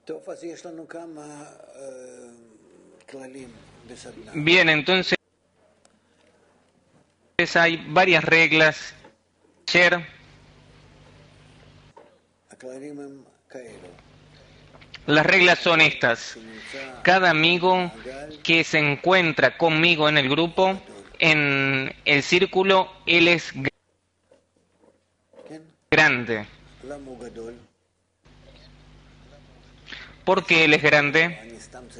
Bien, entonces hay varias reglas. Ayer las reglas son estas. Cada amigo que se encuentra conmigo en el grupo, en el círculo, él es grande. ¿Por qué él es grande?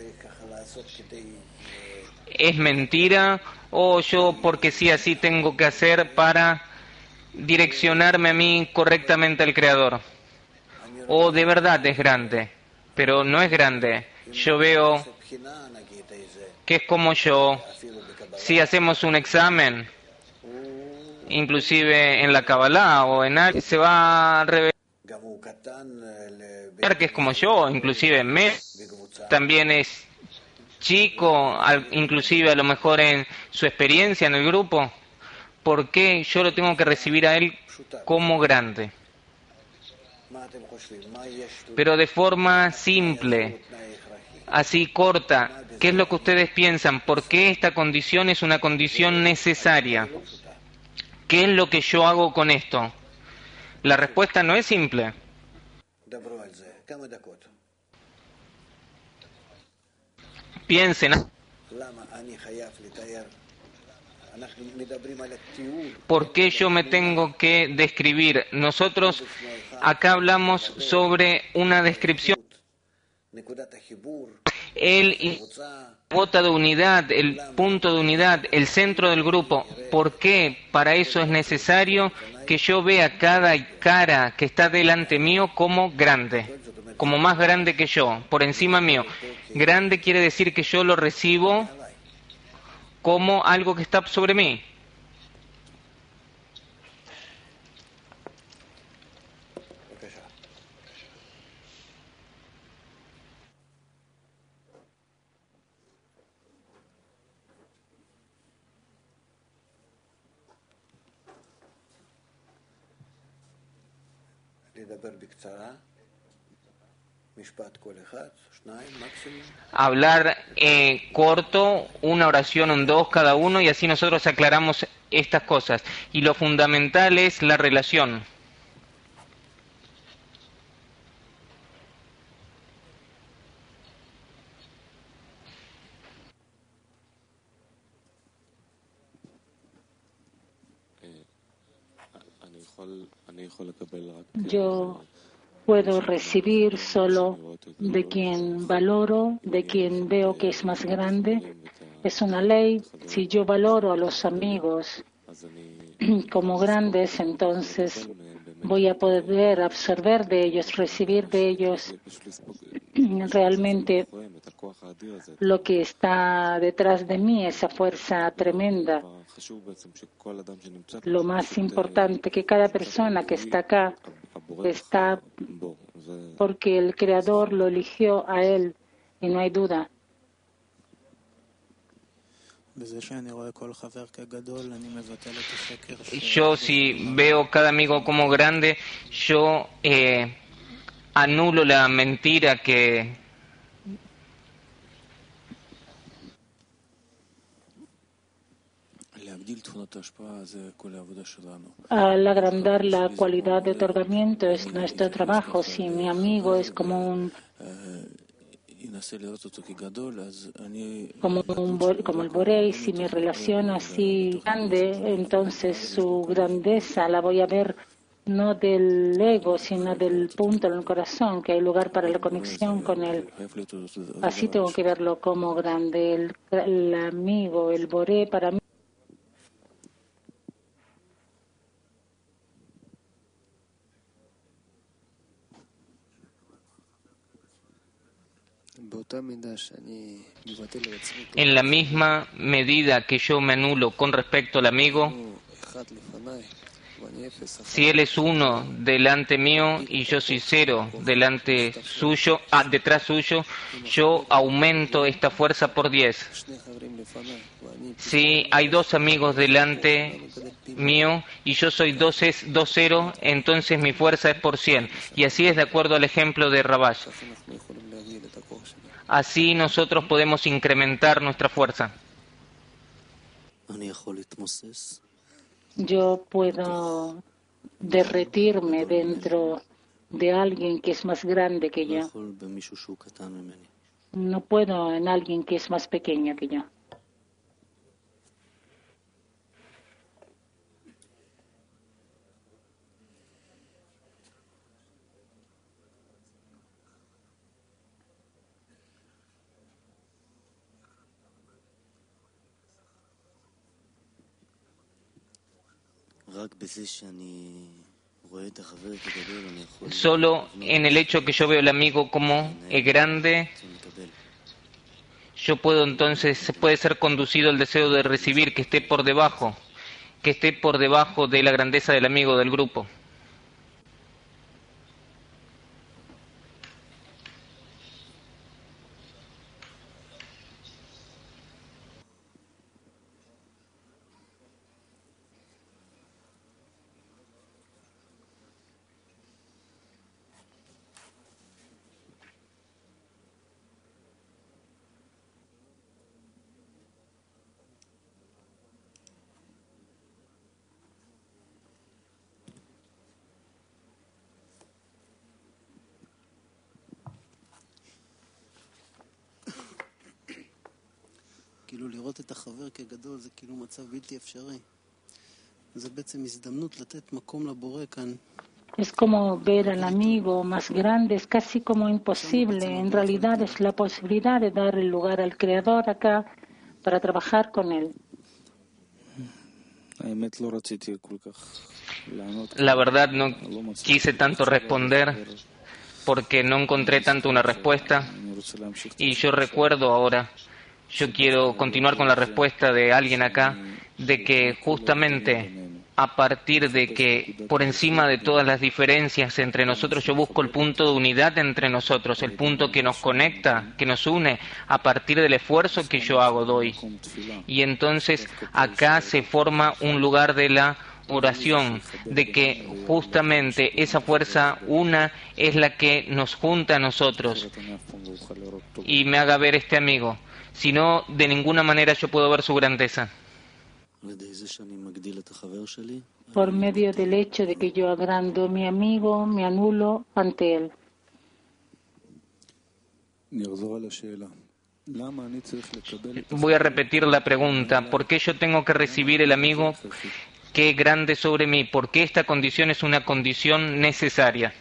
¿Es mentira? ¿O yo porque sí así tengo que hacer para direccionarme a mí correctamente al Creador? ¿O de verdad es grande? Pero no es grande. Yo veo que es como yo. Si hacemos un examen, inclusive en la Kabbalah o en algo, se va a revelar que es como yo, inclusive también es chico, inclusive a lo mejor en su experiencia en el grupo. ¿Por qué yo lo tengo que recibir a él como grande? Pero de forma simple, así corta. ¿Qué es lo que ustedes piensan? ¿Por qué esta condición es una condición necesaria? ¿Qué es lo que yo hago con esto? La respuesta no es simple. Piensen. ¿Por qué yo me tengo que describir? Nosotros acá hablamos sobre una descripción. El gota de unidad, el punto de unidad, el centro del grupo. ¿Por qué? Para eso es necesario que yo vea cada cara que está delante mío como grande, como más grande que yo, por encima mío. Grande quiere decir que yo lo recibo como algo que está sobre mí. Hablar corto, una oración, un dos cada uno, y así nosotros aclaramos estas cosas. Y lo fundamental es la relación. Yo puedo recibir solo de quien valoro, de quien veo que es más grande. Es una ley. Si yo valoro a los amigos como grandes, entonces voy a poder absorber de ellos, recibir de ellos realmente lo que está detrás de mí, esa fuerza tremenda. Lo más importante que cada persona que está acá está porque el Creador lo eligió a él y no hay duda. Yo si veo cada amigo como grande, yo anulo la mentira que Al agrandar la cualidad de otorgamiento es nuestro trabajo. Si mi amigo es como el Borei, si mi relación así grande, entonces su grandeza la voy a ver no del ego, sino del punto en el corazón, que hay lugar para la conexión con él. Así tengo que verlo como grande, el amigo, el Borei para mí. En la misma medida que yo me anulo con respecto al amigo, si él es uno delante mío y yo soy cero delante suyo, detrás suyo, yo aumento esta fuerza por 10. Si hay dos amigos delante mío y yo soy 2-0, entonces mi fuerza es por 100. Y así es de acuerdo al ejemplo de Rabash. Así nosotros podemos incrementar nuestra fuerza. Yo puedo derretirme dentro de alguien que es más grande que yo. No puedo en alguien que es más pequeño que yo. Solo en el hecho que yo veo al amigo como grande, yo puedo entonces, puede ser conducido el deseo de recibir que esté por debajo de la grandeza del amigo del grupo. Es como ver al amigo más grande, es casi como imposible. En realidad es la posibilidad de dar el lugar al Creador acá para trabajar con él. La verdad no quise tanto responder porque no encontré tanto una respuesta y yo recuerdo ahora, yo quiero continuar con la respuesta de alguien acá, de que justamente a partir de que por encima de todas las diferencias entre nosotros yo busco el punto de unidad entre nosotros, el punto que nos conecta, que nos une, a partir del esfuerzo que yo doy. Y entonces acá se forma un lugar de la oración, de que justamente esa fuerza una es la que nos junta a nosotros y me haga ver este amigo. Si no, de ninguna manera yo puedo ver su grandeza. Por medio del hecho de que yo agrando a mi amigo, me anulo ante él. Voy a repetir la pregunta. ¿Por qué yo tengo que recibir el amigo que es grande sobre mí? ¿Por qué esta condición es una condición necesaria?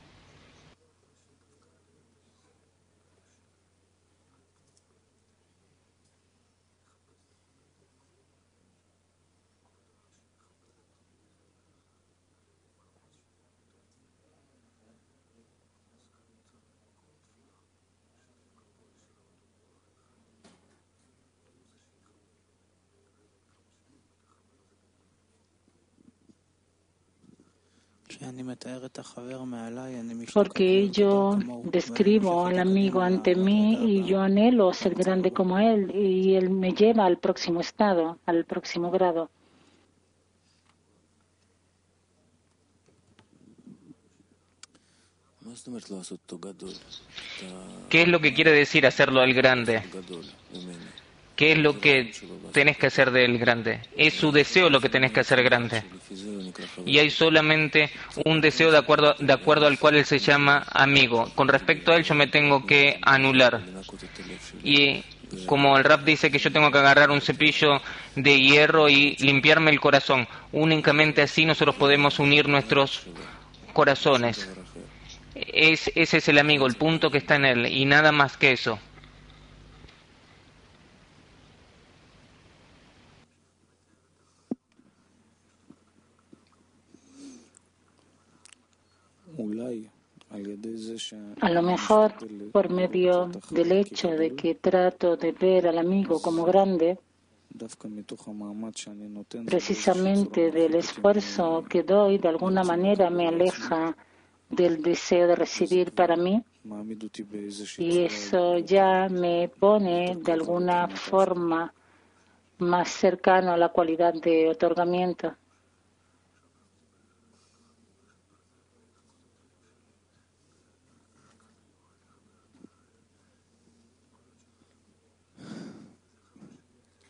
Porque yo describo al amigo ante mí y yo anhelo ser grande como él y él me lleva al próximo estado, al próximo grado. ¿Qué es lo que quiere decir hacerlo al grande? ¿Qué es lo que tenés que hacer del grande? Es su deseo lo que tenés que hacer grande. Y hay solamente un deseo de acuerdo al cual él se llama amigo. Con respecto a él yo me tengo que anular. Y como el rap dice que yo tengo que agarrar un cepillo de hierro y limpiarme el corazón, únicamente así nosotros podemos unir nuestros corazones. Ese es el amigo, el punto que está en él, y nada más que eso. A lo mejor, por medio del hecho de que trato de ver al amigo como grande, precisamente del esfuerzo que doy, de alguna manera me aleja del deseo de recibir para mí, y eso ya me pone de alguna forma más cercano a la cualidad de otorgamiento.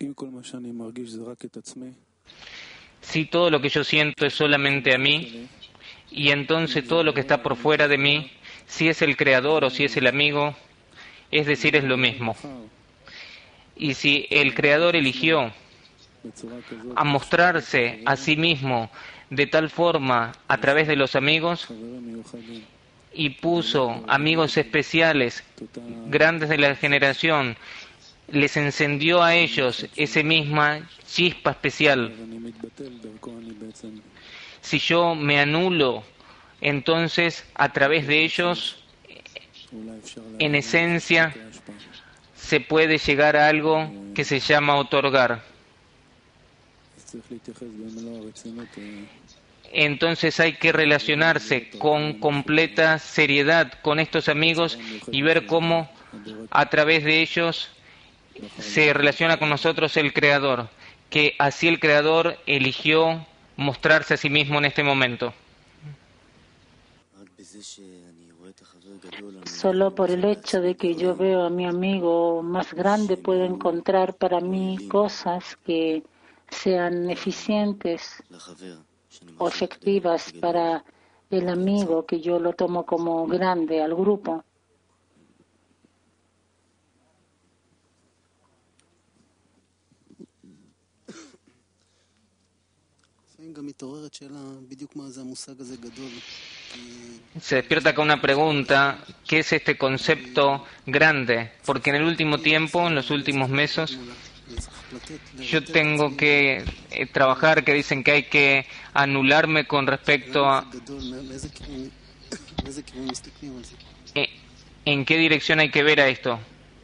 Si todo lo que yo siento es solamente a mí, y entonces todo lo que está por fuera de mí, si es el creador o si es el amigo, es decir, es lo mismo. Y si el creador eligió a mostrarse a sí mismo de tal forma a través de los amigos y puso amigos especiales, grandes de la generación, les encendió a ellos esa misma chispa especial. Si yo me anulo, entonces a través de ellos, en esencia, se puede llegar a algo que se llama otorgar. Entonces hay que relacionarse con completa seriedad con estos amigos y ver cómo a través de ellos se relaciona con nosotros el Creador, que así el Creador eligió mostrarse a sí mismo en este momento. Solo por el hecho de que yo veo a mi amigo más grande, puedo encontrar para mí cosas que sean eficientes o efectivas para el amigo que yo lo tomo como grande al grupo. Se despierta acá una pregunta: ¿qué es este concepto grande? Porque en el último tiempo, en los últimos meses, yo tengo que trabajar, que dicen que hay que anularme con respecto a en qué dirección hay que ver a esto.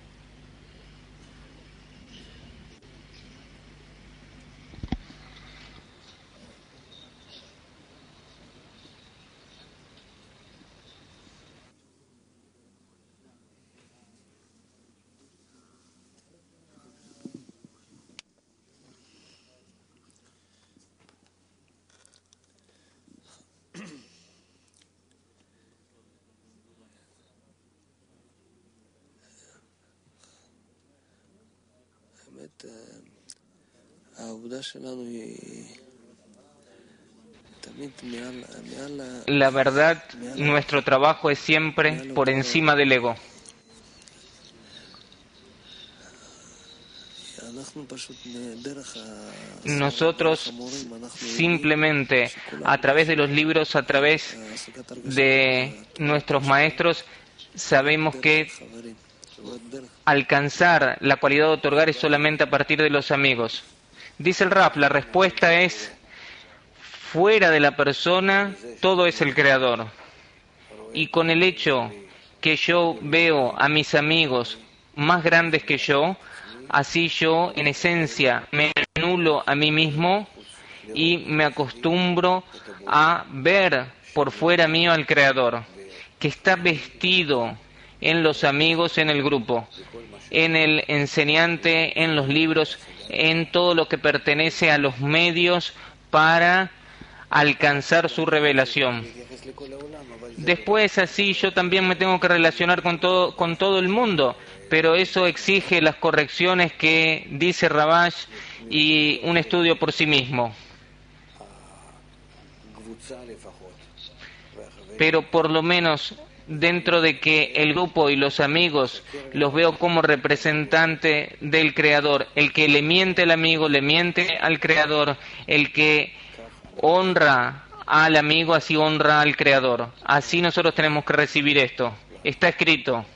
La verdad, nuestro trabajo es siempre por encima del ego. Nosotros simplemente a través de los libros, a través de nuestros maestros, sabemos que alcanzar la cualidad de otorgar es solamente a partir de los amigos. Dice el Raf, la respuesta es: fuera de la persona todo es el creador. Y con el hecho que yo veo a mis amigos más grandes que yo, así yo en esencia me anulo a mí mismo y me acostumbro a ver por fuera mío al creador, que está vestido en los amigos, en el grupo, en el enseñante, en los libros, en todo lo que pertenece a los medios para alcanzar su revelación. Después, así, yo también me tengo que relacionar con todo el mundo, pero eso exige las correcciones que dice Rabash y un estudio por sí mismo. Pero por lo menos dentro de que el grupo y los amigos los veo como representante del Creador. El que le miente al amigo, le miente al Creador. El que honra al amigo, así honra al Creador. Así nosotros tenemos que recibir esto. Está escrito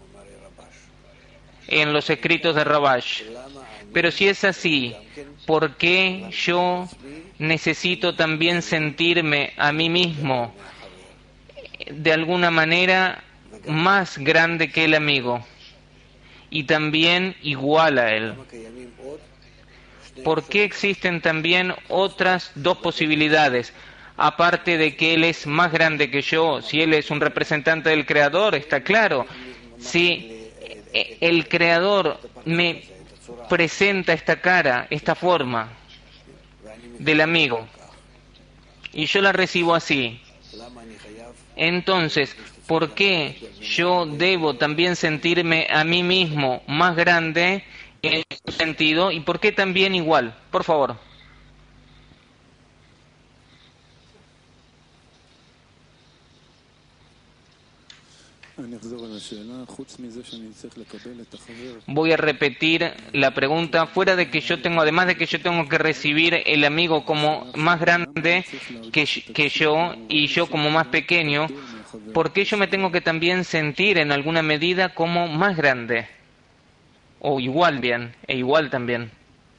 en los escritos de Rabash. Pero si es así, ¿por qué yo necesito también sentirme a mí mismo de alguna manera más grande que el amigo y también igual a él? ¿Por qué existen también otras dos posibilidades? Aparte de que él es más grande que yo, si él es un representante del Creador, está claro. Si el Creador me presenta esta cara, esta forma del amigo, y yo la recibo así, entonces, ¿por qué yo debo también sentirme a mí mismo más grande en un sentido y por qué también igual. Por favor. Voy a repetir la pregunta. Fuera de que yo tengo, además de que yo tengo que recibir el amigo como más grande que yo y yo como más pequeño, ¿por qué yo me tengo que también sentir en alguna medida como más grande? O igual bien, e igual también.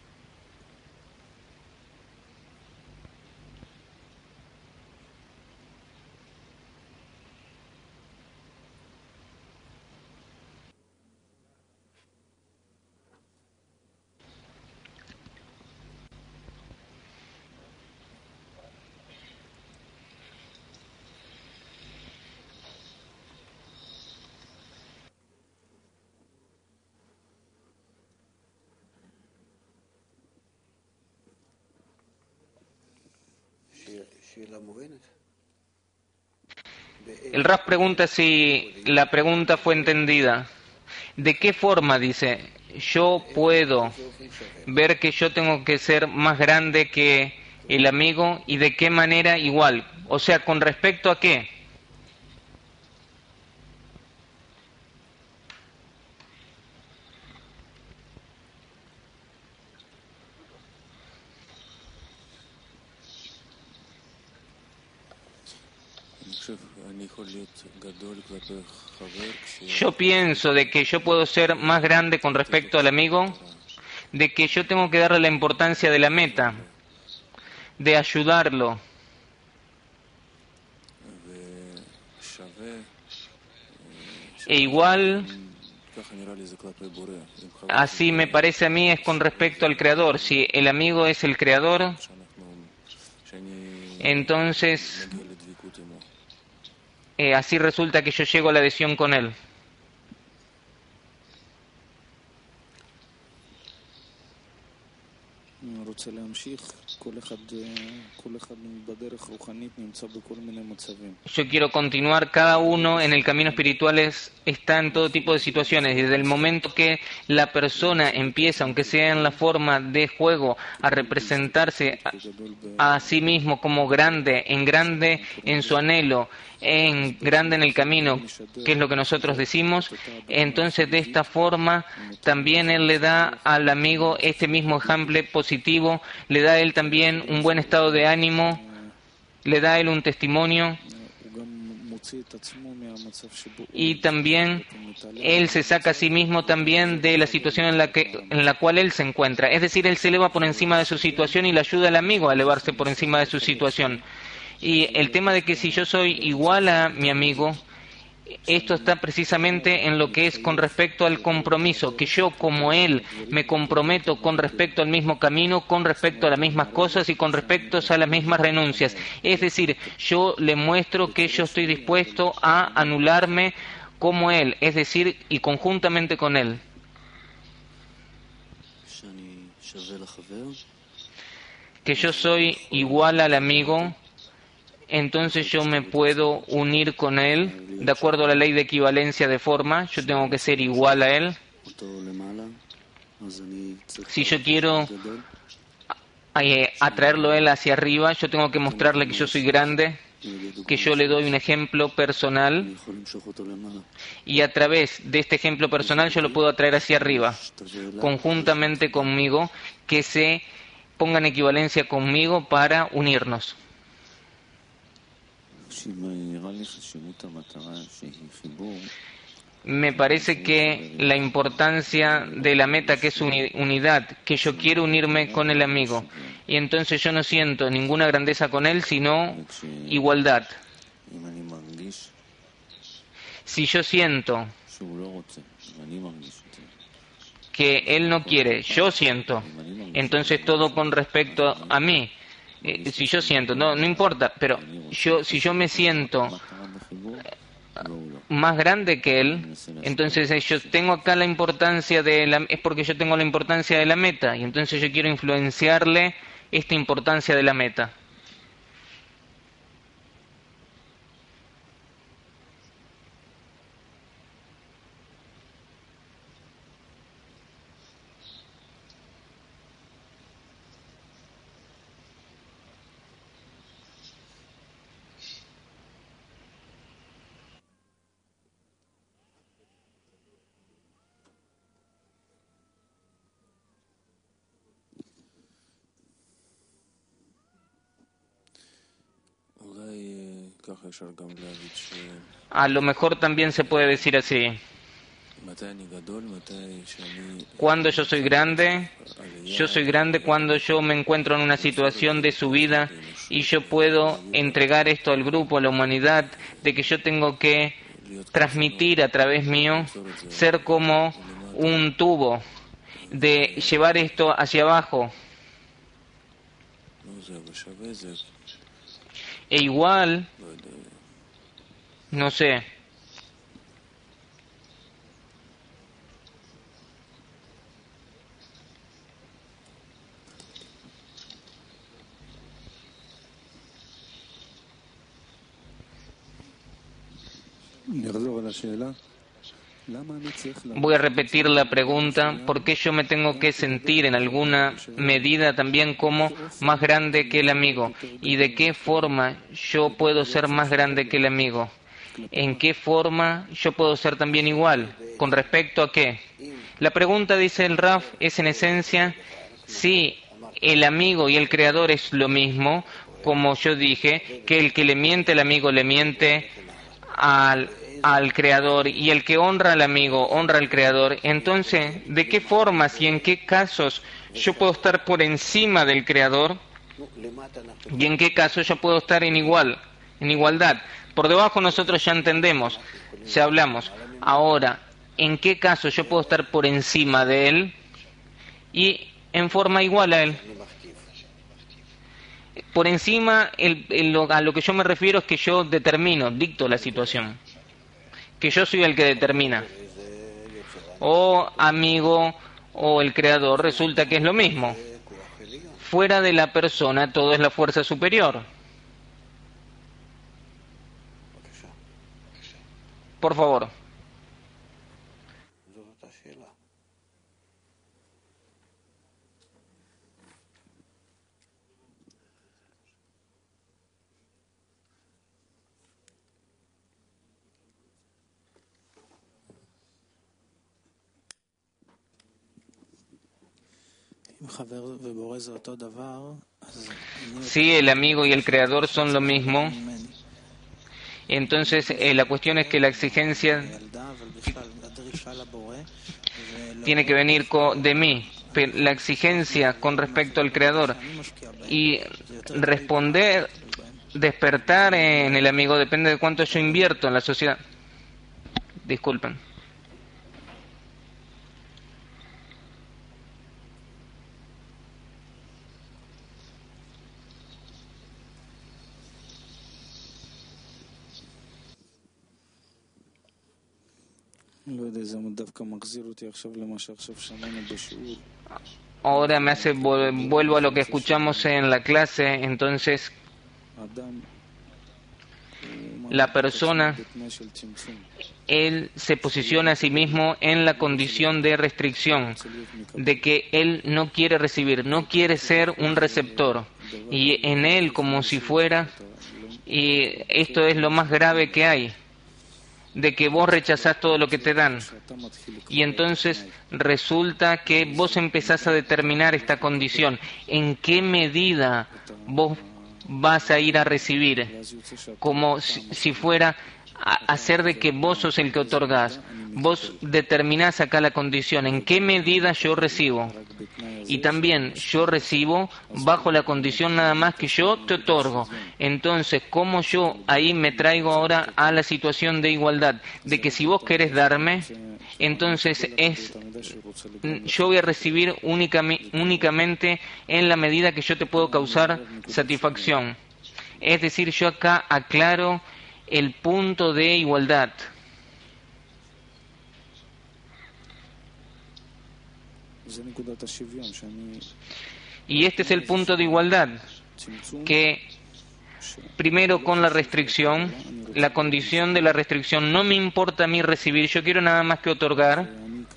El Raf pregunta si la pregunta fue entendida. ¿De qué forma, dice, yo puedo ver que yo tengo que ser más grande que el amigo y de qué manera igual? O sea, ¿con respecto a qué? Yo pienso de que yo puedo ser más grande con respecto al amigo, de que yo tengo que darle la importancia de la meta, de ayudarlo. E igual, así me parece a mí, es con respecto al creador. Si el amigo es el creador, entonces así resulta que yo llego a la adhesión con él. Yo quiero continuar, cada uno en el camino espiritual está en todo tipo de situaciones. Desde el momento que la persona empieza, aunque sea en la forma de juego, a representarse a sí mismo como grande en su anhelo, en grande en el camino, que es lo que nosotros decimos, entonces de esta forma también él le da al amigo este mismo ejemplo positivo, le da a él también un buen estado de ánimo, le da a él un testimonio y también él se saca a sí mismo también de la situación en la cual él se encuentra. Es decir, él se eleva por encima de su situación y le ayuda al amigo a elevarse por encima de su situación. Y el tema de que si yo soy igual a mi amigo, esto está precisamente en lo que es con respecto al compromiso, que yo como él me comprometo con respecto al mismo camino, con respecto a las mismas cosas y con respecto a las mismas renuncias. Es decir, yo le muestro que yo estoy dispuesto a anularme como él, es decir, y conjuntamente con él. Que yo soy igual al amigo, entonces yo me puedo unir con él de acuerdo a la ley de equivalencia de forma, yo tengo que ser igual a él. Si yo quiero atraerlo a él hacia arriba, yo tengo que mostrarle que yo soy grande, que yo le doy un ejemplo personal y a través de este ejemplo personal yo lo puedo atraer hacia arriba, conjuntamente conmigo, que se ponga en equivalencia conmigo para unirnos. Me parece que la importancia de la meta, que es unidad, que yo quiero unirme con el amigo, y entonces yo no siento ninguna grandeza con él, sino igualdad. Si yo siento que él no quiere, yo siento, entonces todo con respecto a mí. Si yo siento, no importa, pero si yo me siento más grande que él, entonces yo tengo acá la importancia es porque yo tengo la importancia de la meta y entonces yo quiero influenciarle esta importancia de la meta. A lo mejor también se puede decir así. Cuando yo soy grande cuando yo me encuentro en una situación de subida y yo puedo entregar esto al grupo, a la humanidad, de que yo tengo que transmitir a través mío, ser como un tubo, de llevar esto hacia abajo. E igual, no sé, voy a repetir la pregunta: ¿por qué yo me tengo que sentir en alguna medida también como más grande que el amigo? ¿Y de qué forma yo puedo ser más grande que el amigo? ¿En qué forma yo puedo ser también igual? ¿Con respecto a qué? La pregunta, dice el Raf, es en esencia si el amigo y el creador es lo mismo, como yo dije, que el que le miente al amigo le miente al creador, y el que honra al amigo honra al creador. Entonces, ¿de qué formas y en qué casos yo puedo estar por encima del creador? ¿Y en qué casos yo puedo estar en igualdad? Por debajo nosotros ya entendemos, ya hablamos. Ahora, ¿en qué caso yo puedo estar por encima de él y en forma igual a él? Por encima, a lo que yo me refiero es que yo determino, dicto la situación, que yo soy el que determina. O amigo o el creador, resulta que es lo mismo. Fuera de la persona todo es la fuerza superior. Por favor. Si el amigo y el creador son lo mismo, entonces la cuestión es que la exigencia tiene que venir de mí, la exigencia con respecto al creador, y responder, despertar en el amigo depende de cuánto yo invierto en la sociedad. Disculpen. Ahora me hace vuelvo a lo que escuchamos en la clase. Entonces, la persona, él se posiciona a sí mismo en la condición de restricción, de que él no quiere recibir, no quiere ser un receptor, y en él como si fuera, y esto es lo más grave que hay, de que vos rechazás todo lo que te dan, y entonces resulta que vos empezás a determinar esta condición, en qué medida vos vas a ir a recibir, como si fuera a hacer de que vos sos el que otorgás. Vos determinás acá la condición, en qué medida yo recibo, y también yo recibo bajo la condición nada más que yo te otorgo. Entonces, ¿cómo yo ahí me traigo ahora a la situación de igualdad? De que si vos querés darme, entonces yo voy a recibir únicamente en la medida que yo te puedo causar satisfacción. Es decir, yo acá aclaro el punto de igualdad. Y este es el punto de igualdad, que primero con la restricción, la condición de la restricción, no me importa a mí recibir, yo quiero nada más que otorgar,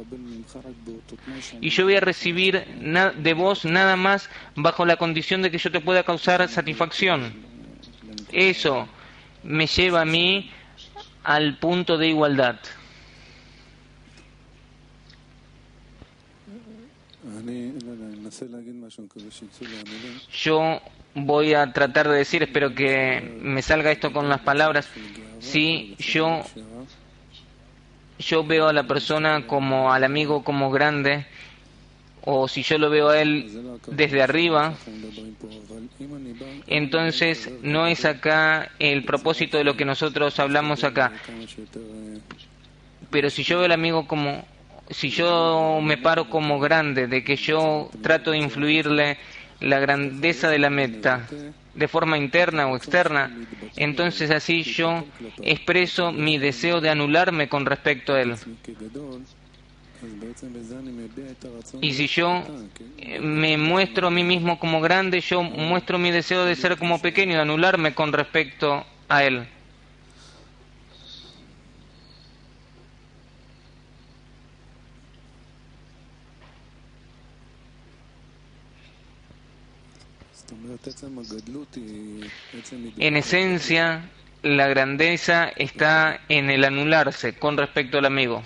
y yo voy a recibir de vos nada más bajo la condición de que yo te pueda causar satisfacción. Eso me lleva a mí al punto de igualdad. Yo voy a tratar de decir, espero que me salga esto con las palabras, si yo veo a la persona como al amigo como grande, o si yo lo veo a él desde arriba, entonces no es acá el propósito de lo que nosotros hablamos acá. Pero si yo veo al amigo como, si yo me paro como grande, de que yo trato de influirle la grandeza de la meta de forma interna o externa, entonces así yo expreso mi deseo de anularme con respecto a él. Y si yo me muestro a mí mismo como grande, yo muestro mi deseo de ser como pequeño, de anularme con respecto a él. En esencia, la grandeza está en el anularse con respecto al amigo.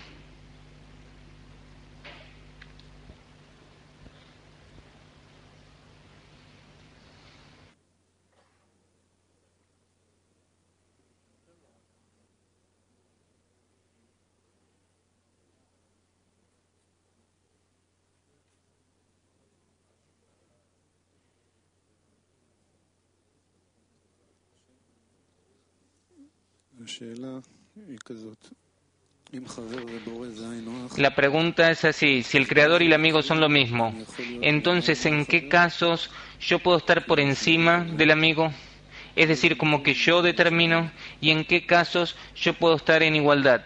La pregunta es así: si el creador y el amigo son lo mismo, entonces ¿en qué casos yo puedo estar por encima del amigo? Es decir, como que yo determino, y en qué casos yo puedo estar en igualdad.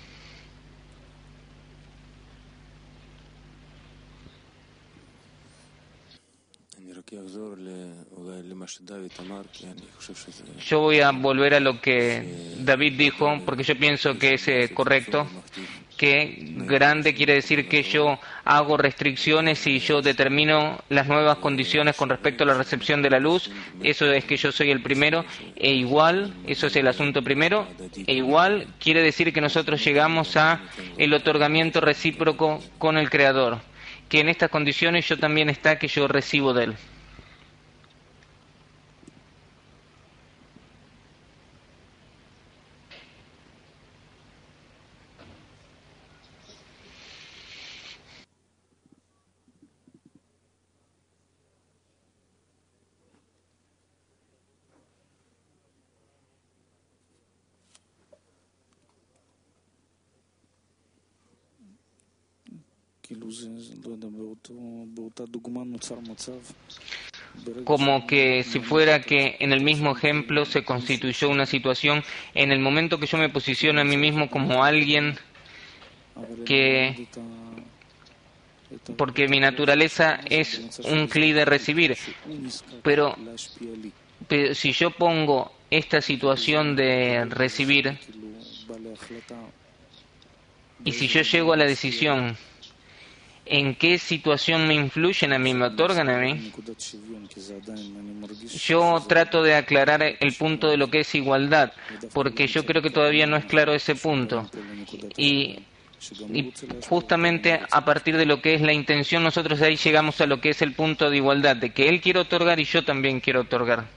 Yo voy a volver a lo que David dijo, porque yo pienso que es correcto, que grande quiere decir que yo hago restricciones y yo determino las nuevas condiciones con respecto a la recepción de la luz. Eso es que yo soy el primero, e igual, eso es el asunto primero, e igual quiere decir que nosotros llegamos a el otorgamiento recíproco con el Creador, que en estas condiciones yo también está que yo recibo de él. Como que si fuera que en el mismo ejemplo se constituyó una situación en el momento que yo me posiciono a mí mismo como alguien que, porque mi naturaleza es un cli de recibir, pero si yo pongo esta situación de recibir, y si yo llego a la decisión, ¿en qué situación me influyen a mí, me otorgan a mí? Yo trato de aclarar el punto de lo que es igualdad, porque yo creo que todavía no es claro ese punto. Y justamente a partir de lo que es la intención, nosotros de ahí llegamos a lo que es el punto de igualdad, de que él quiere otorgar y yo también quiero otorgar.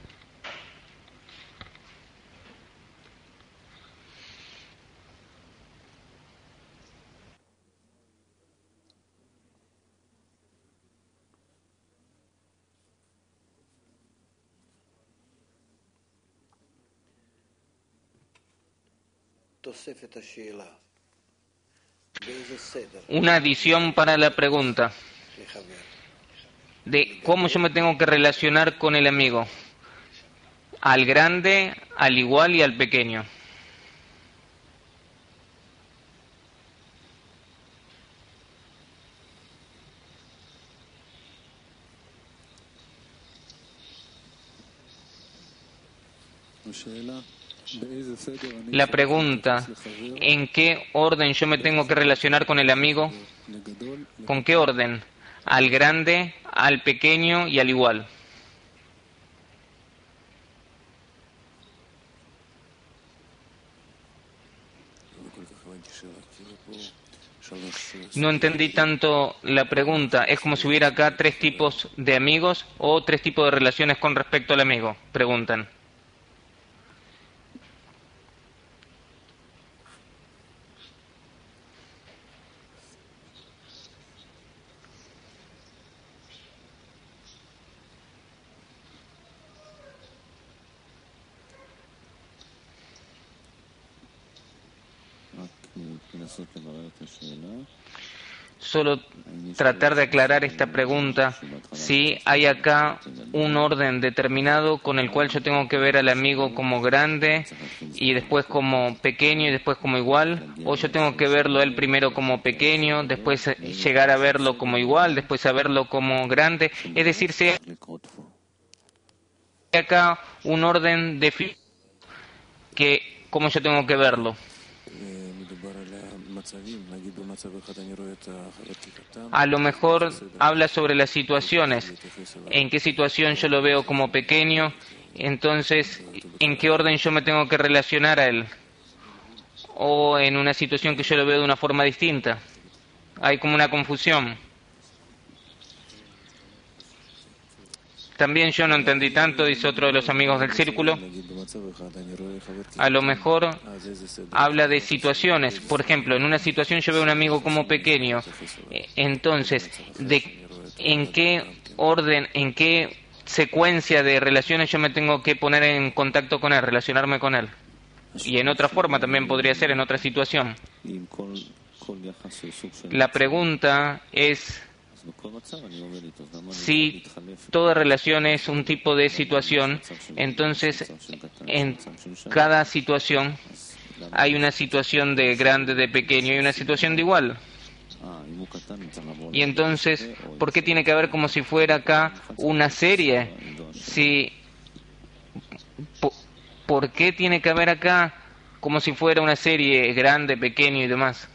Una adición para la pregunta de cómo yo me tengo que relacionar con el amigo, al grande, al igual y al pequeño. La pregunta, ¿en qué orden yo me tengo que relacionar con el amigo? ¿Con qué orden? Al grande, al pequeño y al igual. No entendí tanto la pregunta. ¿Es como si hubiera acá tres tipos de amigos o tres tipos de relaciones con respecto al amigo? Preguntan. Solo tratar de aclarar esta pregunta, si hay acá un orden determinado con el cual yo tengo que ver al amigo como grande y después como pequeño y después como igual, o yo tengo que verlo él primero como pequeño, después llegar a verlo como igual, después a verlo como grande, es decir, si hay acá un orden definido que cómo yo tengo que verlo. A lo mejor habla sobre las situaciones, en qué situación yo lo veo como pequeño, entonces en qué orden yo me tengo que relacionar a él, o en una situación que yo lo veo de una forma distinta. Hay como una confusión. También yo no entendí tanto, dice otro de los amigos del círculo. A lo mejor habla de situaciones. Por ejemplo, en una situación yo veo a un amigo como pequeño. Entonces, ¿en qué orden, en qué secuencia de relaciones yo me tengo que poner en contacto con él, relacionarme con él? Y en otra forma también podría ser, en otra situación. La pregunta es si toda relación es un tipo de situación, entonces en cada situación hay una situación de grande, de pequeño y una situación de igual. Y entonces, ¿por qué tiene que haber como si fuera acá una serie? Si, ¿por qué tiene que haber acá como si fuera una serie grande, pequeño y demás?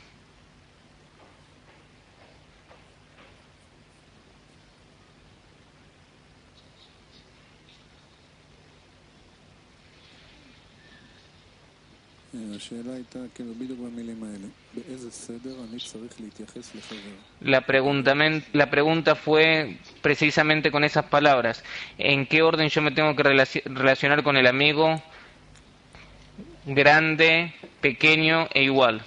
La pregunta fue precisamente con esas palabras. ¿En qué orden yo me tengo que relacionar con el amigo? Grande, pequeño e igual.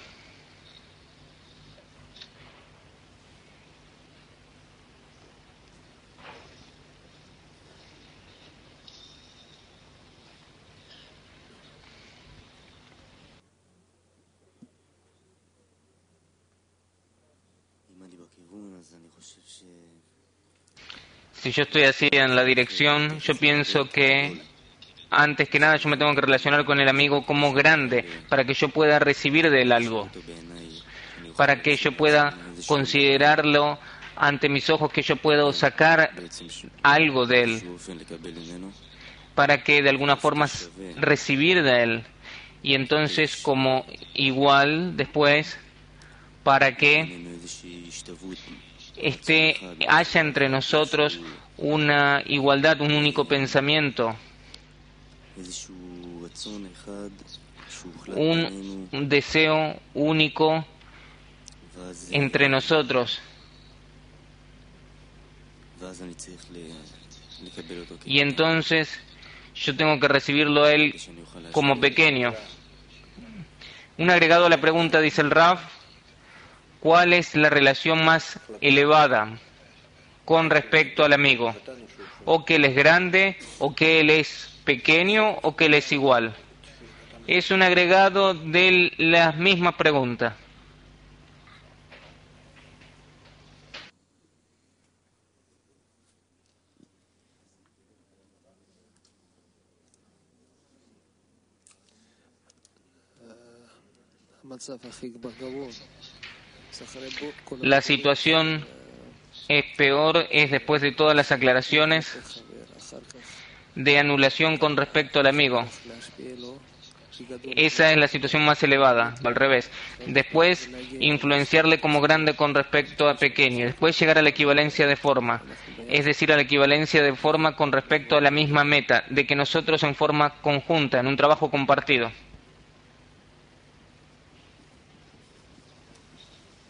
Si yo estoy así en la dirección, yo pienso que antes que nada yo me tengo que relacionar con el amigo como grande, para que yo pueda recibir de él algo, para que yo pueda considerarlo ante mis ojos, que yo puedo sacar algo de él, para que de alguna forma recibir de él, y entonces como igual después, para que haya entre nosotros una igualdad, un único pensamiento, un deseo único entre nosotros. Y entonces yo tengo que recibirlo a él como pequeño. Un agregado a la pregunta, dice el Rav, ¿cuál es la relación más elevada con respecto al amigo? ¿O que él es grande, o que él es pequeño, o que él es igual? Es un agregado de las mismas preguntas. La situación es peor, es después de todas las aclaraciones de anulación con respecto al amigo. Esa es la situación más elevada, al revés. Después, influenciarle como grande con respecto a pequeño. Después, llegar a la equivalencia de forma. Es decir, a la equivalencia de forma con respecto a la misma meta, de que nosotros en forma conjunta, en un trabajo compartido.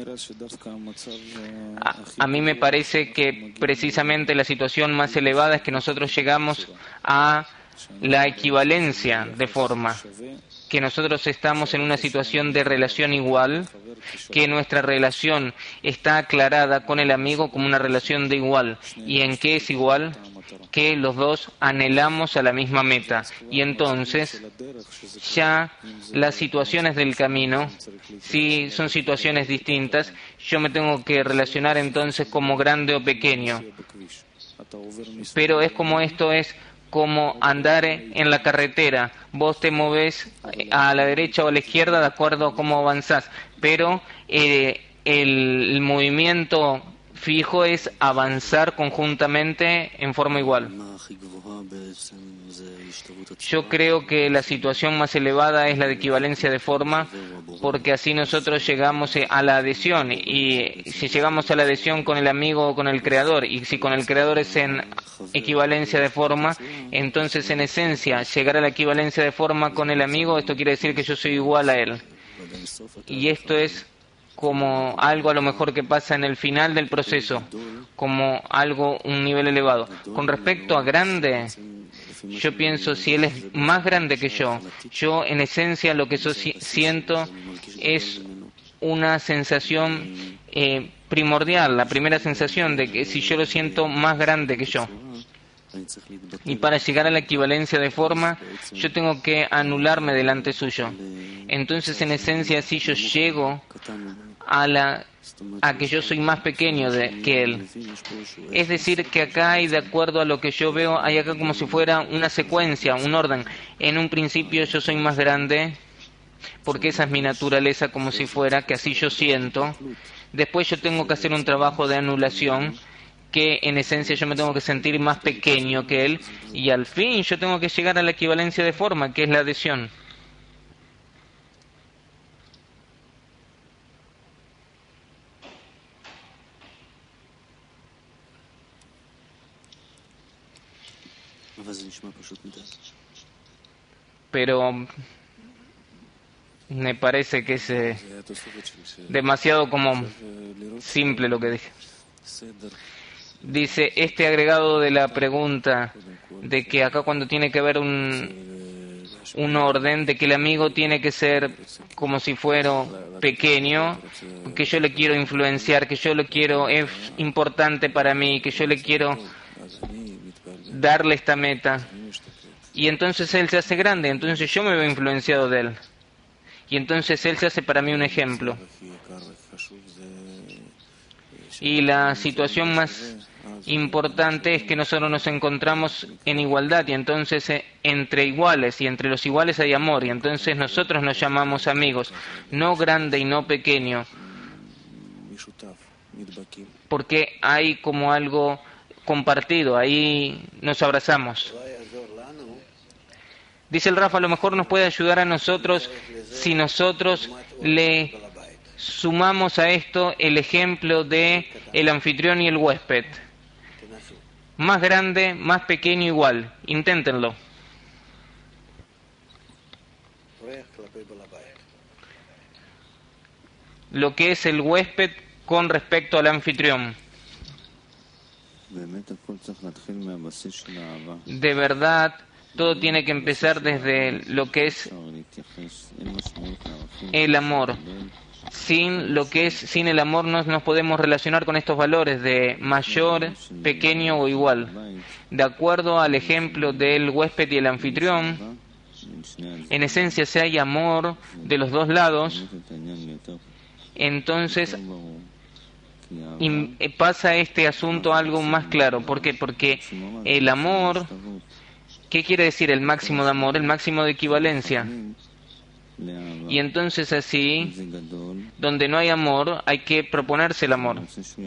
A mí me parece que precisamente la situación más elevada es que nosotros llegamos a la equivalencia de forma, que nosotros estamos en una situación de relación igual, que nuestra relación está aclarada con el amigo como una relación de igual. ¿Y en qué es igual? Que los dos anhelamos a la misma meta. Y entonces ya las situaciones del camino, si son situaciones distintas, yo me tengo que relacionar entonces como grande o pequeño. Pero es como esto es como andar en la carretera. Vos te movés a la derecha o a la izquierda de acuerdo a cómo avanzás, pero el movimiento fijo es avanzar conjuntamente en forma igual. Yo creo que la situación más elevada es la de equivalencia de forma, porque así nosotros llegamos a la adhesión, y si llegamos a la adhesión con el amigo o con el creador, y si con el creador es en equivalencia de forma, entonces en esencia llegar a la equivalencia de forma con el amigo, esto quiere decir que yo soy igual a él. Y esto es como algo a lo mejor que pasa en el final del proceso, como algo, un nivel elevado. Con respecto a grande, yo pienso, si él es más grande que yo en esencia lo que yo siento es una sensación primordial, la primera sensación de que si yo lo siento más grande que yo. Y para llegar a la equivalencia de forma, yo tengo que anularme delante suyo. Entonces, en esencia, si yo llego a que yo soy más pequeño que él. Es decir, que acá hay, de acuerdo a lo que yo veo, hay acá como si fuera una secuencia, un orden. En un principio yo soy más grande, porque esa es mi naturaleza, como si fuera, que así yo siento. Después yo tengo que hacer un trabajo de anulación, que en esencia yo me tengo que sentir más pequeño que él, y al fin yo tengo que llegar a la equivalencia de forma, que es la adhesión. Pero me parece que es demasiado como simple lo que dije. Dice este agregado de la pregunta de que acá cuando tiene que haber un orden, de que el amigo tiene que ser como si fuera pequeño, que yo le quiero influenciar, que yo lo quiero, es importante para mí, que yo le quiero darle esta meta, y entonces él se hace grande, entonces yo me veo influenciado de él, y entonces él se hace para mí un ejemplo. Y la situación más importante es que nosotros nos encontramos en igualdad, y entonces entre iguales, y entre los iguales hay amor, y entonces nosotros nos llamamos amigos, no grande y no pequeño, porque hay como algo compartido, ahí nos abrazamos. Dice el Rafa, a lo mejor nos puede ayudar a nosotros si nosotros le sumamos a esto el ejemplo de el anfitrión y el huésped. Más grande, más pequeño, igual. Inténtenlo. Lo que es el huésped con respecto al anfitrión. De verdad, todo tiene que empezar desde lo que es el amor. Sin el amor no nos podemos relacionar con estos valores de mayor, pequeño o igual. De acuerdo al ejemplo del huésped y el anfitrión, en esencia si hay amor de los dos lados, entonces pasa este asunto algo más claro. ¿Por qué? Porque el amor, ¿qué quiere decir el máximo de amor? El máximo de equivalencia. Y entonces así, donde no hay amor, hay que proponerse el amor.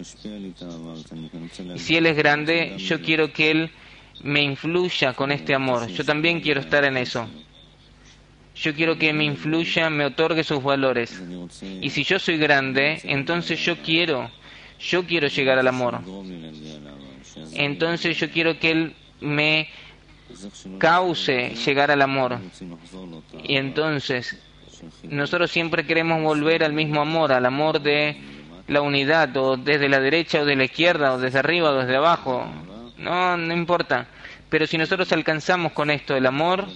Y si él es grande, yo quiero que él me influya con este amor. Yo también quiero estar en eso. Yo quiero que me influya, me otorgue sus valores. Y si yo soy grande, entonces yo quiero llegar al amor. Entonces yo quiero que él me cause llegar al amor. Y entonces nosotros siempre queremos volver al mismo amor, al amor de la unidad, o desde la derecha o de la izquierda, o desde arriba o desde abajo. No importa. Pero si nosotros alcanzamos con esto el amor,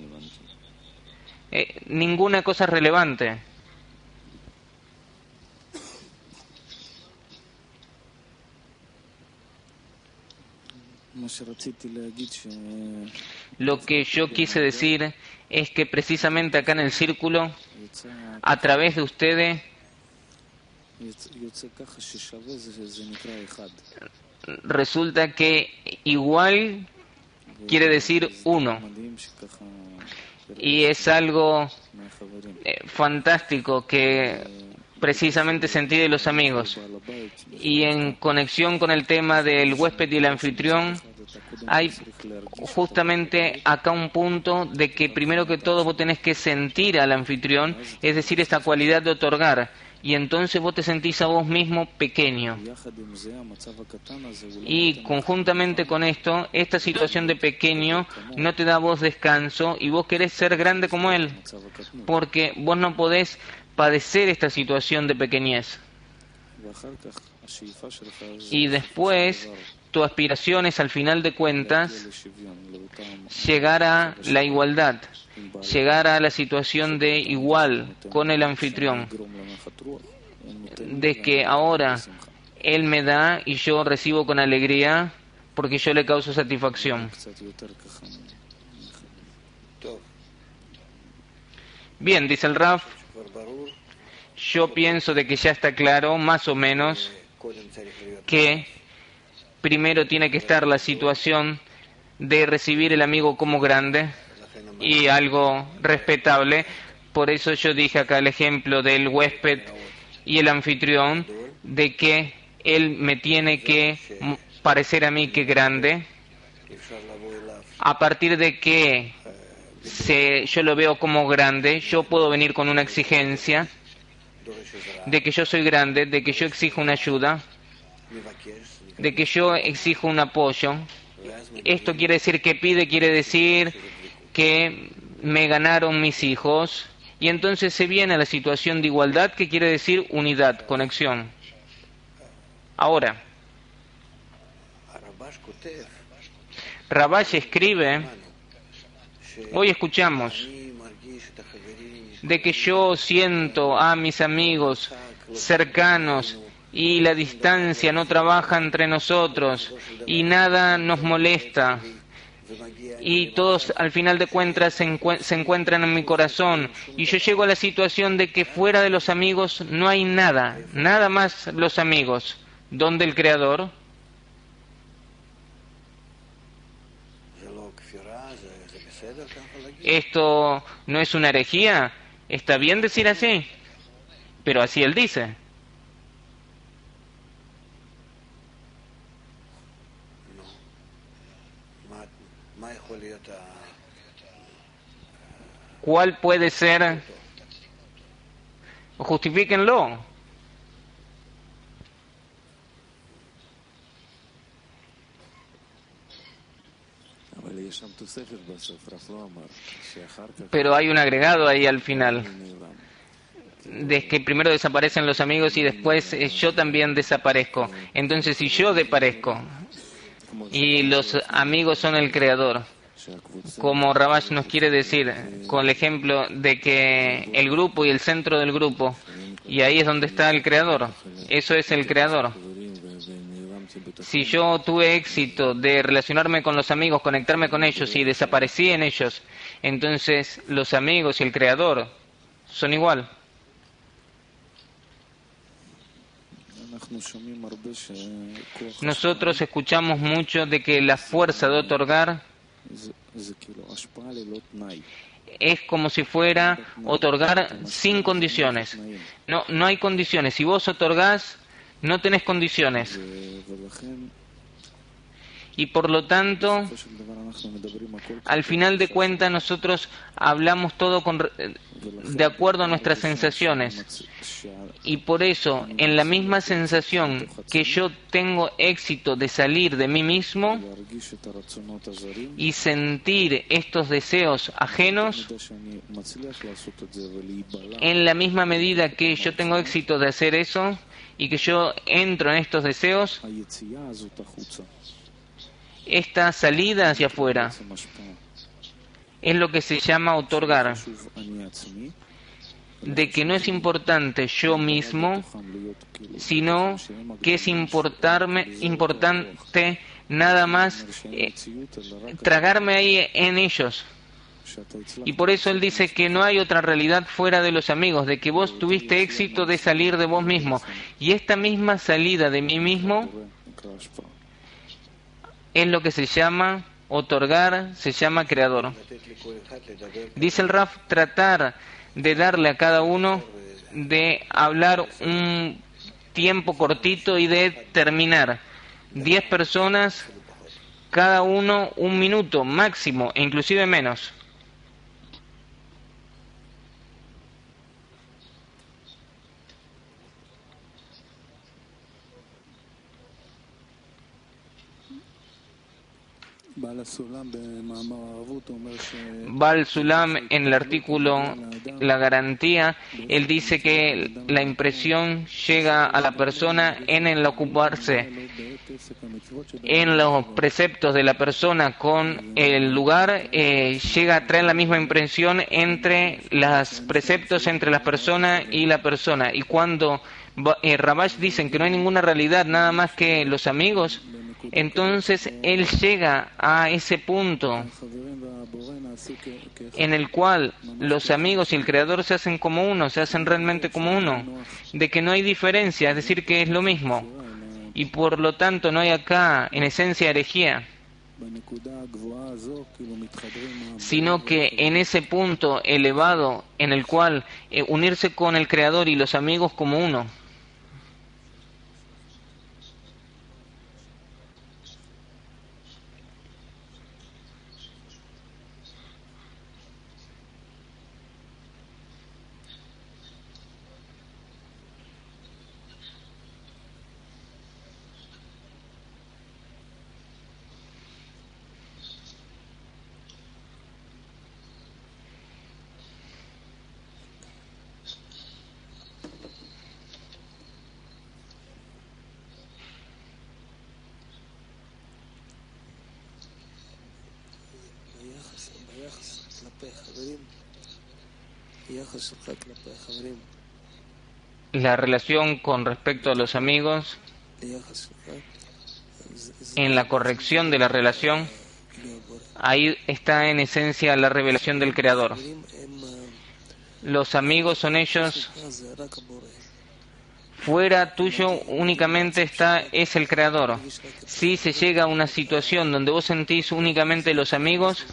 ninguna cosa es relevante. Lo que yo quise decir es que precisamente acá en el círculo, a través de ustedes, resulta que igual quiere decir uno. Y es algo fantástico que precisamente sentí de los amigos. Y en conexión con el tema del huésped y el anfitrión, hay justamente acá un punto de que primero que todo vos tenés que sentir al anfitrión, es decir, esta cualidad de otorgar. Y entonces vos te sentís a vos mismo pequeño. Y conjuntamente con esto, esta situación de pequeño no te da a vos descanso y vos querés ser grande como él. Porque vos no podés padecer esta situación de pequeñez. Y después, tu aspiración es, al final de cuentas, llegar a la igualdad, llegar a la situación de igual con el anfitrión, de que ahora él me da y yo recibo con alegría porque yo le causo satisfacción. Bien, dice el Raf, yo pienso de que ya está claro, más o menos, que primero tiene que estar la situación de recibir el amigo como grande y algo respetable. Por eso yo dije acá el ejemplo del huésped y el anfitrión, de que él me tiene que parecer a mí que grande. A partir de que yo lo veo como grande, yo puedo venir con una exigencia de que yo soy grande, de que yo exijo una ayuda, de que yo exijo un apoyo. Esto quiere decir que pide, quiere decir que me ganaron mis hijos, y entonces se viene a la situación de igualdad, que quiere decir unidad, conexión. Ahora, Rabash escribe, hoy escuchamos, de que yo siento a mis amigos cercanos y la distancia no trabaja entre nosotros y nada nos molesta y todos al final de cuentas se encuentran en mi corazón, y yo llego a la situación de que fuera de los amigos no hay nada, nada más los amigos. ¿Dónde el Creador? Esto no es una herejía, está bien decir así, pero así él dice. ¿Cuál puede ser? Justifíquenlo. Pero hay un agregado ahí al final, de que primero desaparecen los amigos y después yo también desaparezco. Entonces, si yo desaparezco y los amigos son el Creador, como Rabash nos quiere decir, con el ejemplo de que el grupo y el centro del grupo, y ahí es donde está el Creador, eso es el Creador. Si yo tuve éxito de relacionarme con los amigos, conectarme con ellos y desaparecí en ellos, entonces los amigos y el Creador son igual. Nosotros escuchamos mucho de que la fuerza de otorgar es como si fuera otorgar sin condiciones. No hay condiciones. Si vos otorgás, no tenés condiciones. Y por lo tanto, al final de cuentas, nosotros hablamos todo de acuerdo a nuestras sensaciones. Y por eso, en la misma sensación que yo tengo éxito de salir de mí mismo y sentir estos deseos ajenos, en la misma medida que yo tengo éxito de hacer eso, y que yo entro en estos deseos, esta salida hacia afuera es lo que se llama otorgar, de que no es importante yo mismo, sino que es importante nada más tragarme ahí en ellos. Y por eso él dice que no hay otra realidad fuera de los amigos, de que vos tuviste éxito de salir de vos mismo. Y esta misma salida de mí mismo es lo que se llama otorgar, se llama creador. Dice el Raf, tratar de darle a cada uno, de hablar un tiempo cortito y de terminar. 10 personas, cada uno 1 minuto máximo, e inclusive menos. Baal Sulam, en el artículo La Garantía, él dice que la impresión llega a la persona en el ocuparse en los preceptos de la persona con el lugar, llega a traer la misma impresión entre los preceptos entre la persona y la persona. Y cuando Rabash dicen que no hay ninguna realidad nada más que los amigos, entonces él llega a ese punto en el cual los amigos y el Creador se hacen como uno, se hacen realmente como uno, de que no hay diferencia, es decir, que es lo mismo, y por lo tanto no hay acá en esencia herejía, sino que en ese punto elevado en el cual unirse con el Creador y los amigos como uno. La relación con respecto a los amigos, en la corrección de la relación, ahí está en esencia la revelación del Creador. Los amigos son ellos, fuera tuyo únicamente es el Creador. Si se llega a una situación donde vos sentís únicamente los amigos,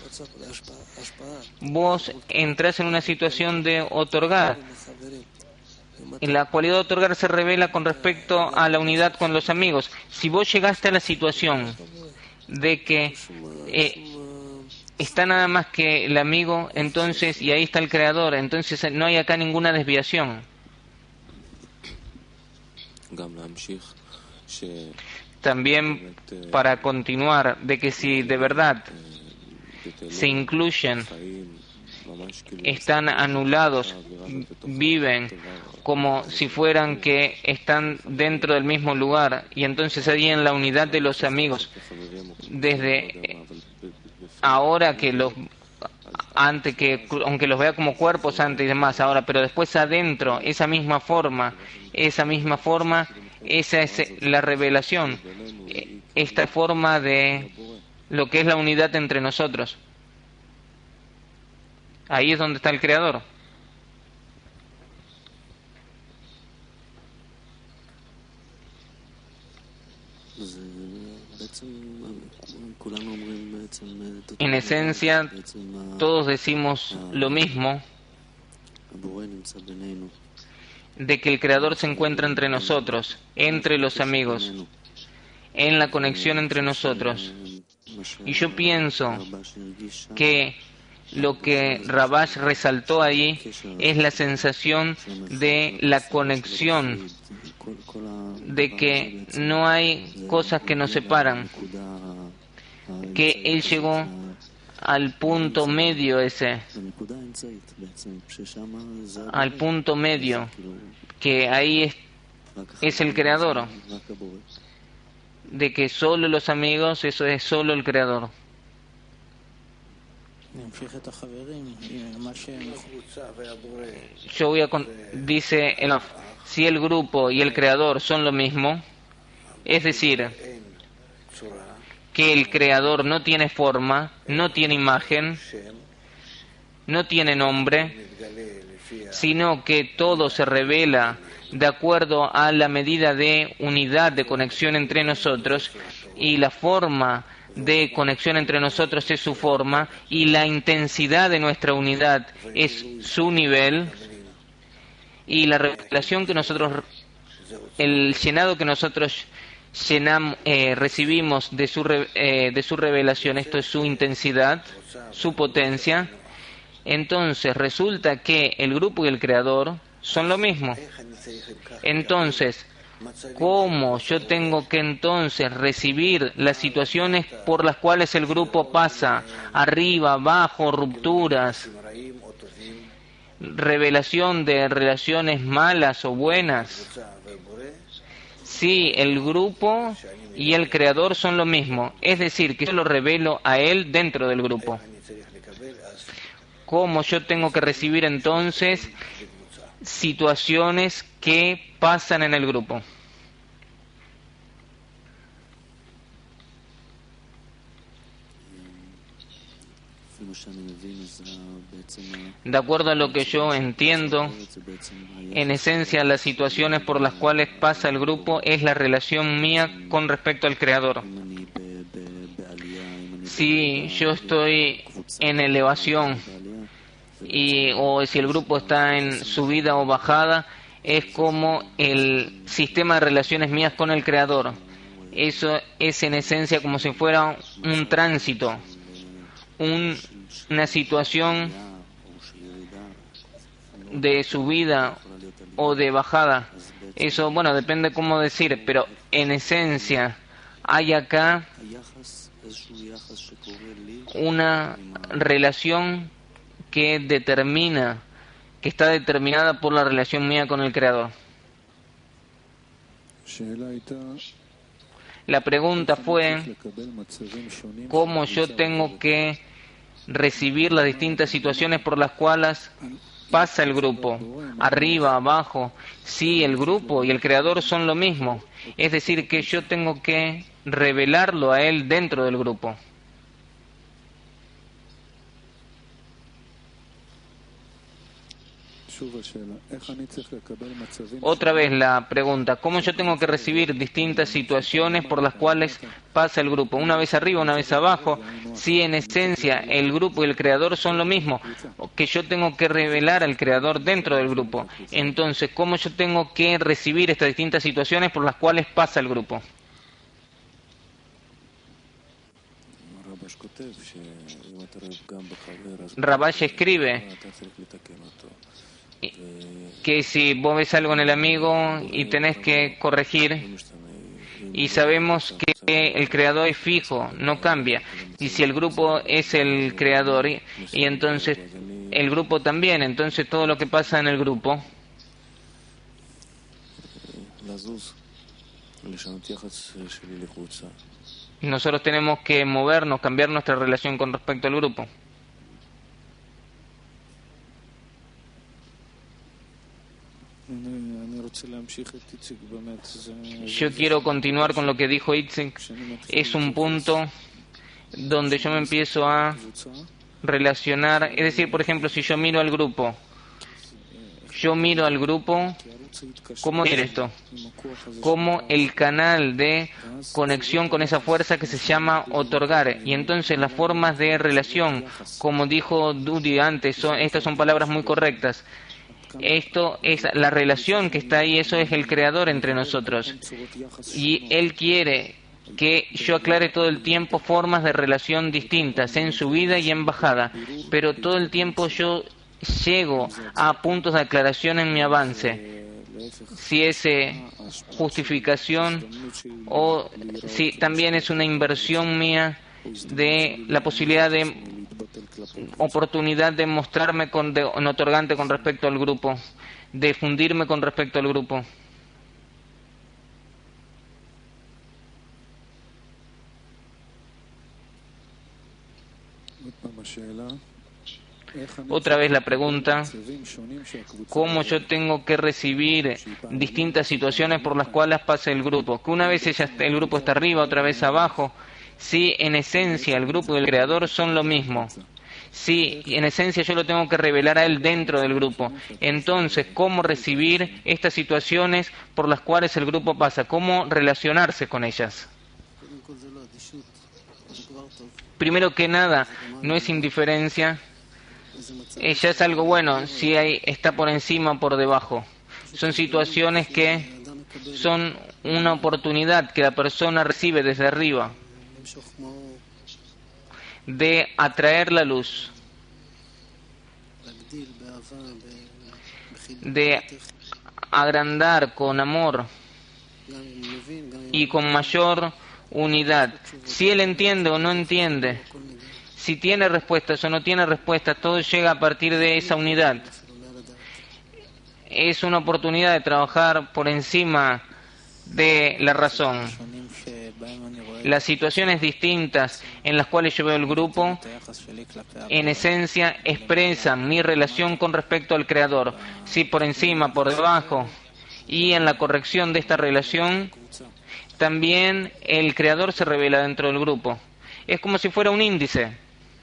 vos entrás en una situación de otorgar. En la cualidad de otorgar se revela con respecto a la unidad con los amigos. Si vos llegaste a la situación de que está nada más que el amigo, entonces, y ahí está el Creador, entonces no hay acá ninguna desviación. También para continuar, de que si de verdad se incluyen, están anulados, viven como si fueran que están dentro del mismo lugar, y entonces ahí en la unidad de los amigos, desde ahora que aunque los vea como cuerpos antes y demás ahora, pero después adentro, esa misma forma, esa es la revelación, esta forma de lo que es la unidad entre nosotros. Ahí es donde está el Creador. En esencia, todos decimos lo mismo, de que el Creador se encuentra entre nosotros, entre los amigos, en la conexión entre nosotros. Y yo pienso que lo que Rabash resaltó allí es la sensación de la conexión, de que no hay cosas que nos separan, que él llegó al punto medio al punto medio, que ahí es el creador, de que solo los amigos, eso es solo el creador. Yo voy a dice si el grupo y el creador son lo mismo, es decir, que el creador no tiene forma, no tiene imagen, no tiene nombre, sino que todo se revela de acuerdo a la medida de unidad, de conexión entre nosotros, y la forma de conexión entre nosotros es su forma, y la intensidad de nuestra unidad es su nivel, y la revelación que nosotros, el llenado que nosotros recibimos de su revelación, esto es su intensidad, su potencia. Entonces resulta que el grupo y el creador son lo mismo. Entonces, ¿cómo yo tengo que entonces recibir las situaciones por las cuales el grupo pasa, arriba, abajo, rupturas, revelación de relaciones malas o buenas? Sí, el grupo y el creador son lo mismo, es decir, que yo lo revelo a él dentro del grupo. ¿Cómo yo tengo que recibir entonces situaciones que pasan en el grupo? De acuerdo a lo que yo entiendo, en esencia las situaciones por las cuales pasa el grupo es la relación mía con respecto al creador. Si yo estoy en elevación o si el grupo está en subida o bajada, es como el sistema de relaciones mías con el creador. Eso es en esencia como si fuera un tránsito, una situación de subida o de bajada. Eso, bueno, depende cómo decir, pero en esencia hay acá una relación que está determinada por la relación mía con el creador. La pregunta fue cómo yo tengo que recibir las distintas situaciones por las cuales pasa el grupo, arriba, abajo. Sí, el grupo y el creador son lo mismo, es decir, que yo tengo que revelarlo a él dentro del grupo. Otra vez la pregunta, ¿cómo yo tengo que recibir distintas situaciones por las cuales pasa el grupo? Una vez arriba, una vez abajo. Si en esencia el grupo y el creador son lo mismo, que yo tengo que revelar al creador dentro del grupo. Entonces, ¿cómo yo tengo que recibir estas distintas situaciones por las cuales pasa el grupo? Rabash escribe que si vos ves algo en el amigo y tenés que corregir, y sabemos que el creador es fijo, no cambia, y si el grupo es el creador y entonces el grupo también, entonces todo lo que pasa en el grupo nosotros tenemos que movernos, cambiar nuestra relación con respecto al grupo. Yo quiero continuar con lo que dijo Itzik. Es un punto donde yo me empiezo a relacionar, es decir, por ejemplo, si yo miro al grupo, ¿cómo es esto? Como el canal de conexión con esa fuerza que se llama otorgar. Y entonces las formas de relación, como dijo Dudi antes, estas son palabras muy correctas. Esto es la relación que está ahí, eso es el creador entre nosotros. Y él quiere que yo aclare todo el tiempo formas de relación distintas, en subida y en bajada, pero todo el tiempo yo llego a puntos de aclaración en mi avance. Si es justificación o si también es una inversión mía de la posibilidad de oportunidad de mostrarme en otorgante con respecto al grupo, de fundirme con respecto al grupo. Otra vez la pregunta, ¿cómo yo tengo que recibir distintas situaciones por las cuales pasa el grupo? Que una vez el grupo está arriba, otra vez abajo. Si en esencia el grupo y el creador son lo mismo. Si en esencia yo lo tengo que revelar a él dentro del grupo. Entonces, ¿cómo recibir estas situaciones por las cuales el grupo pasa? ¿Cómo relacionarse con ellas? Primero que nada, no es indiferencia. Ya es algo bueno si está por encima o por debajo. Son situaciones que son una oportunidad que la persona recibe desde arriba de atraer la luz, de agrandar con amor y con mayor unidad. Si él entiende o no entiende, si tiene respuestas o no tiene respuestas, todo llega a partir de esa unidad. Es una oportunidad de trabajar por encima de la razón. Las situaciones distintas en las cuales yo veo el grupo, en esencia, expresan mi relación con respecto al Creador. Si por encima, por debajo, y en la corrección de esta relación, también el Creador se revela dentro del grupo. Es como si fuera un índice.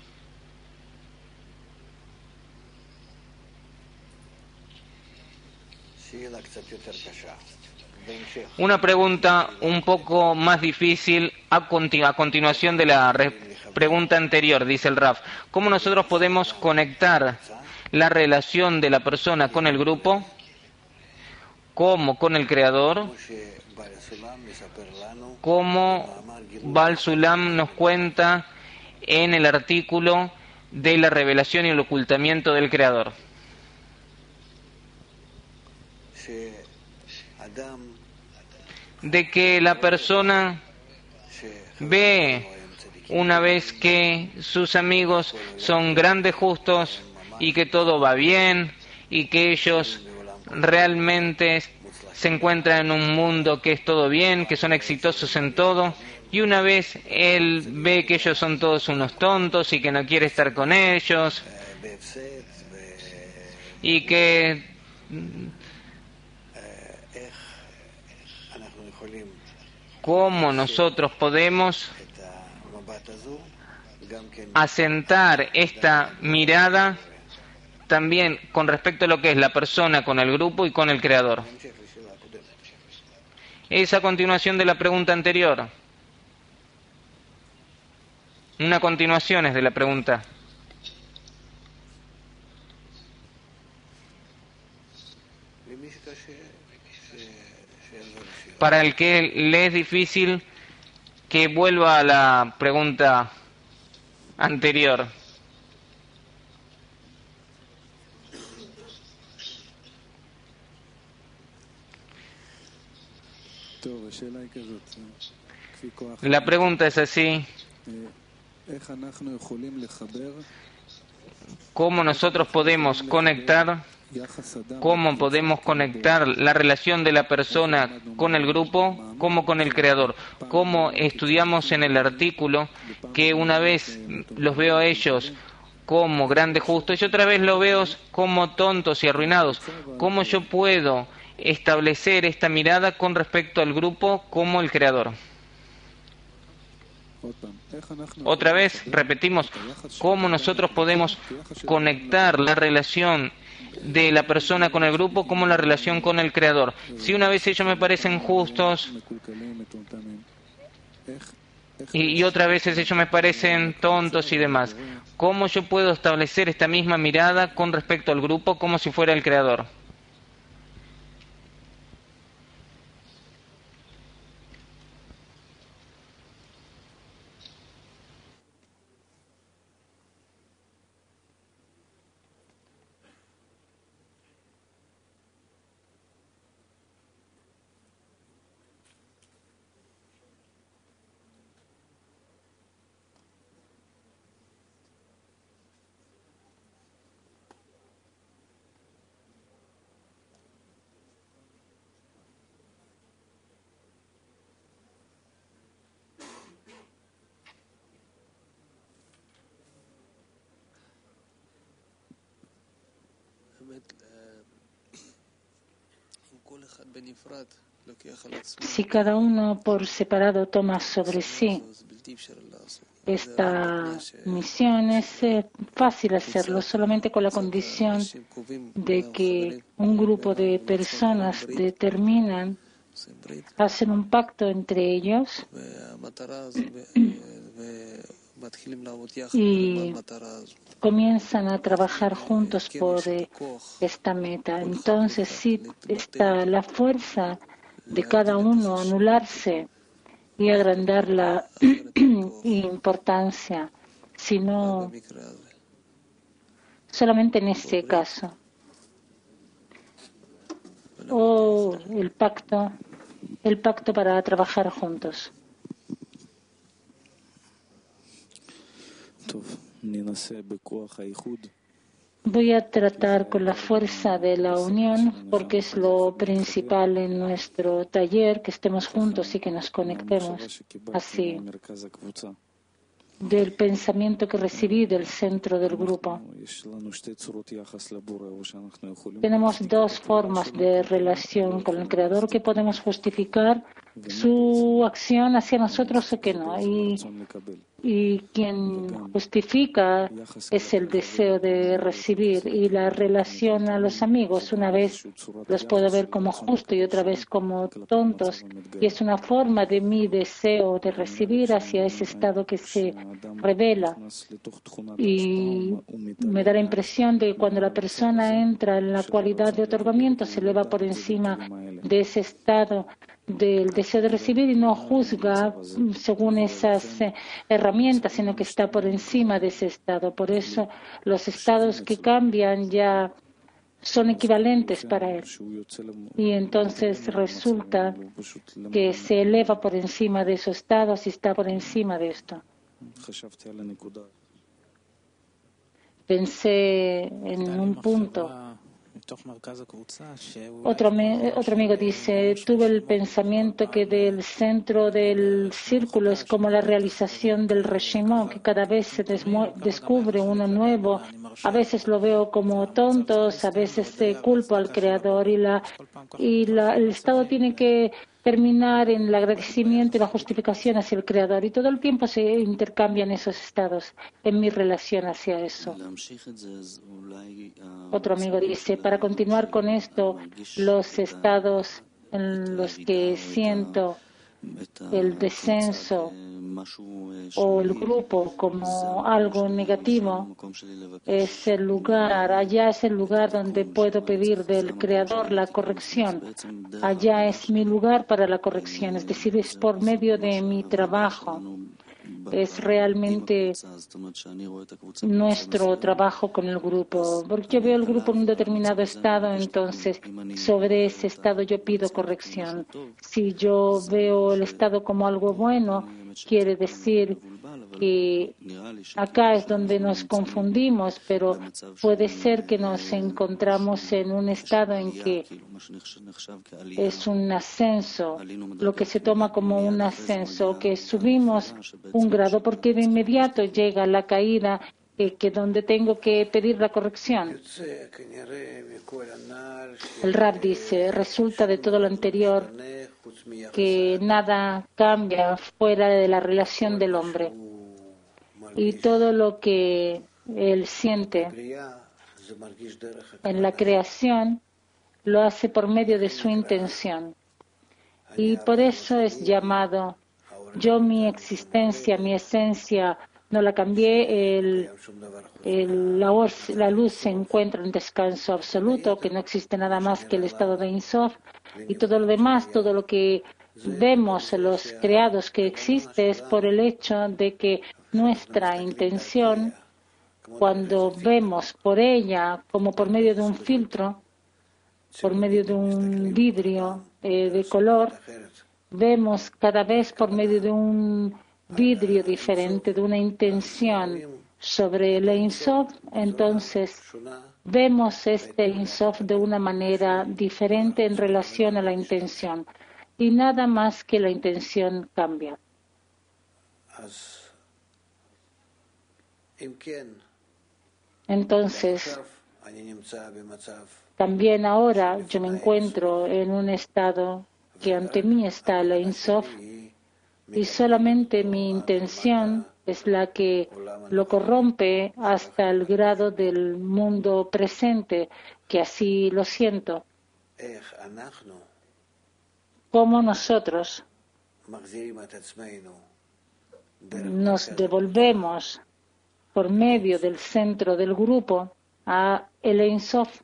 Una pregunta un poco más difícil a continuación de la pregunta anterior, dice el Raf. ¿Cómo nosotros podemos conectar la relación de la persona con el grupo como con el Creador? Como Baal Sulam nos cuenta en el artículo de la revelación y el ocultamiento del Creador. De que la persona ve una vez que sus amigos son grandes justos y que todo va bien y que ellos realmente se encuentran en un mundo que es todo bien, que son exitosos en todo, y una vez él ve que ellos son todos unos tontos y que no quiere estar con ellos y que cómo nosotros podemos asentar esta mirada también con respecto a lo que es la persona con el grupo y con el Creador. Es a continuación de la pregunta anterior. Una continuación es de la pregunta. Para el que le es difícil, que vuelva a la pregunta anterior. La pregunta es así: ¿cómo nosotros podemos conectar? ¿Cómo podemos conectar la relación de la persona con el grupo como con el Creador? ¿Cómo estudiamos en el artículo que una vez los veo a ellos como grandes justos y otra vez los veo como tontos y arruinados? ¿Cómo yo puedo establecer esta mirada con respecto al grupo como el Creador? Otra vez repetimos, ¿cómo nosotros podemos conectar la relación de la persona con el grupo como la relación con el Creador? Si una vez ellos me parecen justos y otras veces ellos me parecen tontos y demás, ¿cómo yo puedo establecer esta misma mirada con respecto al grupo como si fuera el Creador? Si cada uno por separado toma sobre sí esta misión, es fácil hacerlo, solamente con la condición de que un grupo de personas determinan, hacen un pacto entre ellos y comienzan a trabajar juntos por esta meta. Entonces sí está la fuerza de cada uno anularse y agrandar la importancia, sino solamente en este caso. O el pacto para trabajar juntos. Voy a tratar con la fuerza de la unión, porque es lo principal en nuestro taller, que estemos juntos y que nos conectemos así. Del pensamiento que recibí del centro del grupo. Tenemos dos formas de relación con el Creador que podemos justificar su acción hacia nosotros o que no. Y quien justifica es el deseo de recibir, y la relación a los amigos. Una vez los puedo ver como justos y otra vez como tontos, y es una forma de mi deseo de recibir hacia ese estado que se revela. Y me da la impresión de que cuando la persona entra en la cualidad de otorgamiento, se eleva por encima de ese estado del deseo de recibir y no juzga según esas herramientas, sino que está por encima de ese estado. Por eso los estados que cambian ya son equivalentes para él. Y entonces resulta que se eleva por encima de esos estados y está por encima de esto. Pensé en un punto. Otro amigo dice, tuve el pensamiento que del centro del círculo es como la realización del Reshimon, que cada vez se descubre uno nuevo. A veces lo veo como tontos, a veces culpo al Creador y el Estado tiene que terminar en el agradecimiento y la justificación hacia el Creador. Y todo el tiempo se intercambian esos estados en mi relación hacia eso. Otro amigo dice, para continuar con esto, los estados en los que siento el descenso o el grupo como algo negativo, es el lugar, allá es el lugar donde puedo pedir del Creador la corrección. Allá es mi lugar para la corrección, es decir, es por medio de mi trabajo. Es realmente nuestro trabajo con el grupo. Porque yo veo el grupo en un determinado estado, entonces sobre ese estado yo pido corrección. Si yo veo el estado como algo bueno, quiere decir que acá es donde nos confundimos, pero puede ser que nos encontramos en un estado en que es un ascenso, lo que se toma como un ascenso, que subimos un grado, porque de inmediato llega la caída, que donde tengo que pedir la corrección. El Rab dice, resulta de todo lo anterior que nada cambia fuera de la relación del hombre. Y todo lo que él siente en la creación lo hace por medio de su intención. Y por eso es llamado, yo mi existencia, mi esencia, no la cambié, la luz se encuentra en descanso absoluto, que no existe nada más que el estado de Ein Sof, y todo lo demás, todo lo que vemos, los creados que existe, es por el hecho de que nuestra intención, cuando vemos por ella como por medio de un filtro, por medio de un vidrio de color, vemos cada vez por medio de un vidrio diferente, de una intención sobre el Ein Sof, entonces vemos este Ein Sof de una manera diferente en relación a la intención. Y nada más que la intención cambia. Entonces, También ahora yo me encuentro en un estado que ante mí está el Ein Sof y solamente mi intención es la que lo corrompe hasta el grado del mundo presente, que así lo siento. Como nosotros nos devolvemos por medio del centro del grupo a el Ein Sof.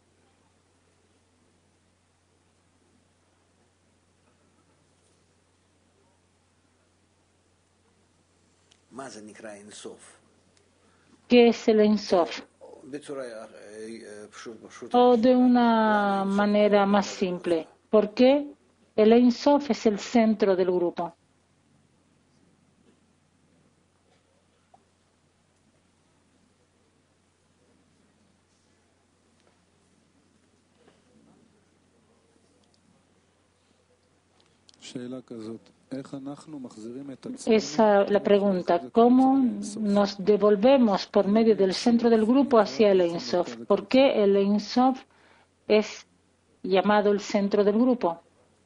¿Qué es el Ein Sof? O de una manera más simple, ¿por qué el Ein Sof es el centro del grupo? Esa la pregunta, ¿cómo nos devolvemos por medio del centro del grupo hacia el Ein Sof? ¿Por qué el Ein Sof es llamado el centro del grupo?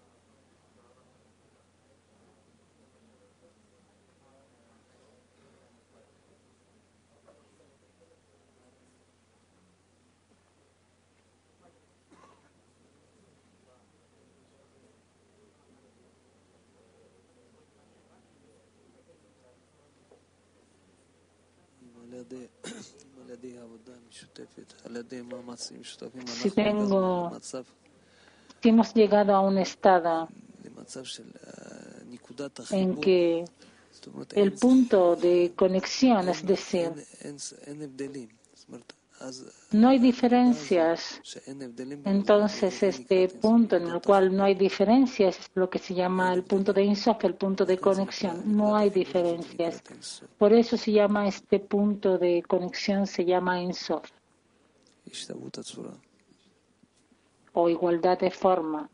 Si hemos llegado a un estado en que el punto de conexión, es decir, no hay diferencias, entonces este punto en el cual no hay diferencias es lo que se llama el punto de Ein Sof, el punto de conexión. No hay diferencias. Por eso se llama este punto de conexión, se llama Ein Sof, o igualdad de forma.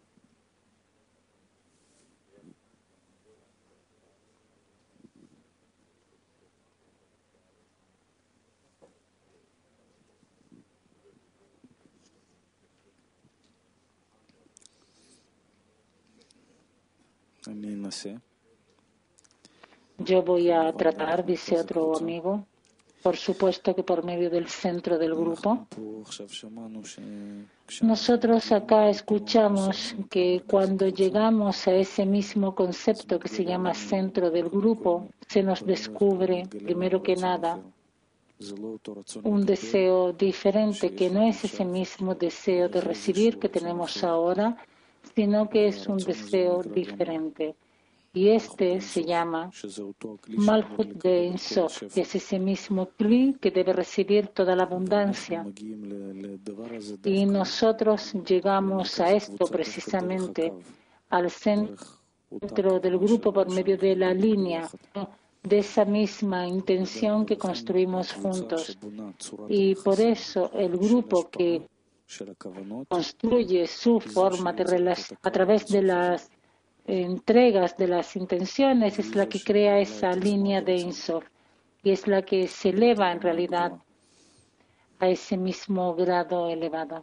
Yo voy a tratar, dice otro amigo, por supuesto que por medio del centro del grupo. Nosotros acá escuchamos que cuando llegamos a ese mismo concepto que se llama centro del grupo, se nos descubre, primero que nada, un deseo diferente, que no es ese mismo deseo de recibir que tenemos ahora, sino que es un deseo diferente. Y este se llama Malhut de Ein Sof, que es ese mismo Kli que debe recibir toda la abundancia. Y nosotros llegamos a esto precisamente, al centro del grupo por medio de la línea, de esa misma intención que construimos juntos. Y por eso el grupo que construye su forma de relación a través de las entregas de las intenciones es la que crea esa línea de Ein Sof y es la que se eleva en realidad a ese mismo grado elevado.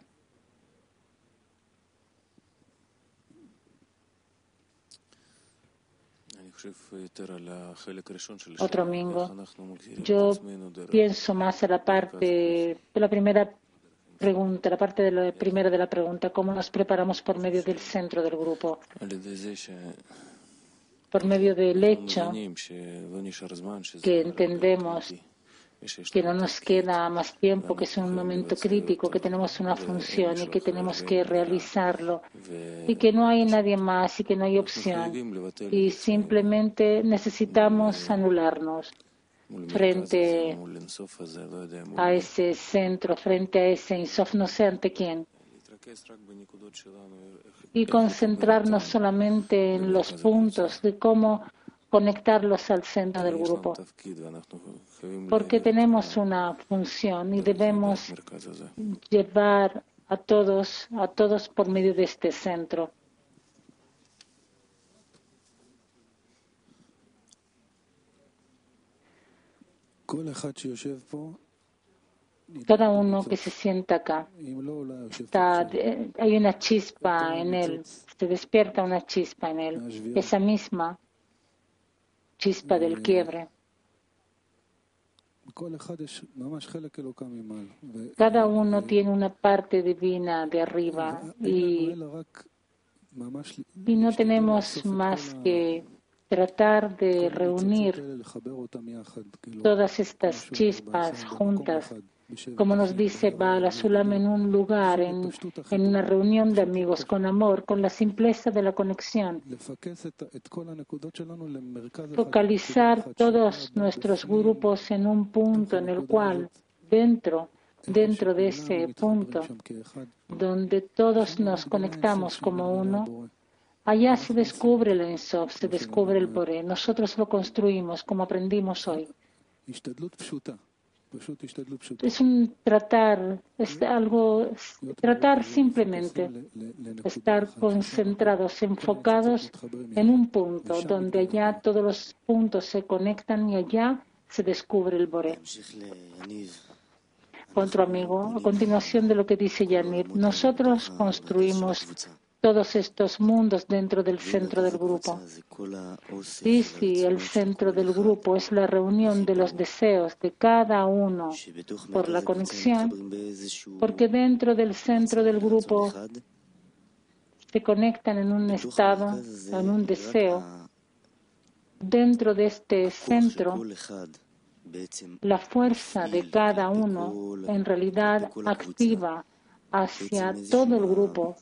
Otro amigo, yo pienso más en la parte de la primera pregunta, la parte de la primera de la pregunta, cómo nos preparamos por medio del centro del grupo, por medio del hecho que entendemos que no nos queda más tiempo, que es un momento crítico, que tenemos una función y que tenemos que realizarlo y que no hay nadie más y que no hay opción y simplemente necesitamos anularnos frente a ese centro, frente a ese Ein Sof, no sé ante quién, y concentrarnos solamente en los puntos de cómo conectarlos al centro del grupo, porque tenemos una función y debemos llevar a todos por medio de este centro. Cada uno que se sienta acá, hay una chispa en él, se despierta una chispa en él, esa misma chispa del quiebre. Cada uno tiene una parte divina de arriba y no tenemos más que tratar de reunir todas estas chispas juntas, como nos dice Baal HaSulam, en un lugar, en una reunión de amigos con amor, con la simpleza de la conexión. Focalizar todos nuestros grupos en un punto en el cual, dentro de ese punto, donde todos nos conectamos como uno, allá se descubre el Ein Sof, se descubre el Boré. Nosotros lo construimos como aprendimos hoy. Es un tratar, tratar simplemente, estar concentrados, enfocados en un punto, donde allá todos los puntos se conectan y allá se descubre el Boré. Otro amigo, a continuación de lo que dice Yaniv, nosotros construimos todos estos mundos dentro del centro del grupo. Sí, el centro del grupo es la reunión de los deseos de cada uno por la conexión, porque dentro del centro del grupo se conectan en un estado, en un deseo. Dentro de este centro, la fuerza de cada uno en realidad activa hacia todo el grupo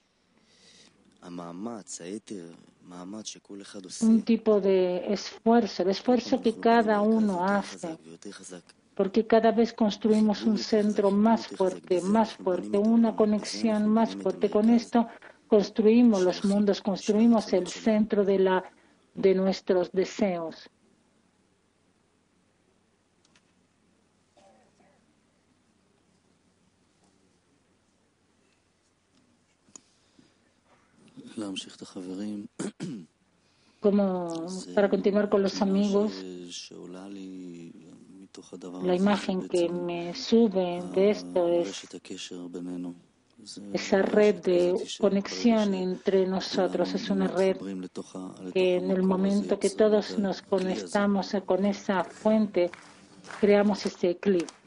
un tipo de esfuerzo, el esfuerzo que cada uno hace, porque cada vez construimos un centro más fuerte, una conexión más fuerte. Con esto construimos los mundos, construimos el centro de nuestros deseos. Como para continuar con los amigos, la imagen que me sube de esto es esa red de conexión entre nosotros. Es una red que en el momento que todos nos conectamos con esa fuente, creamos ese clic.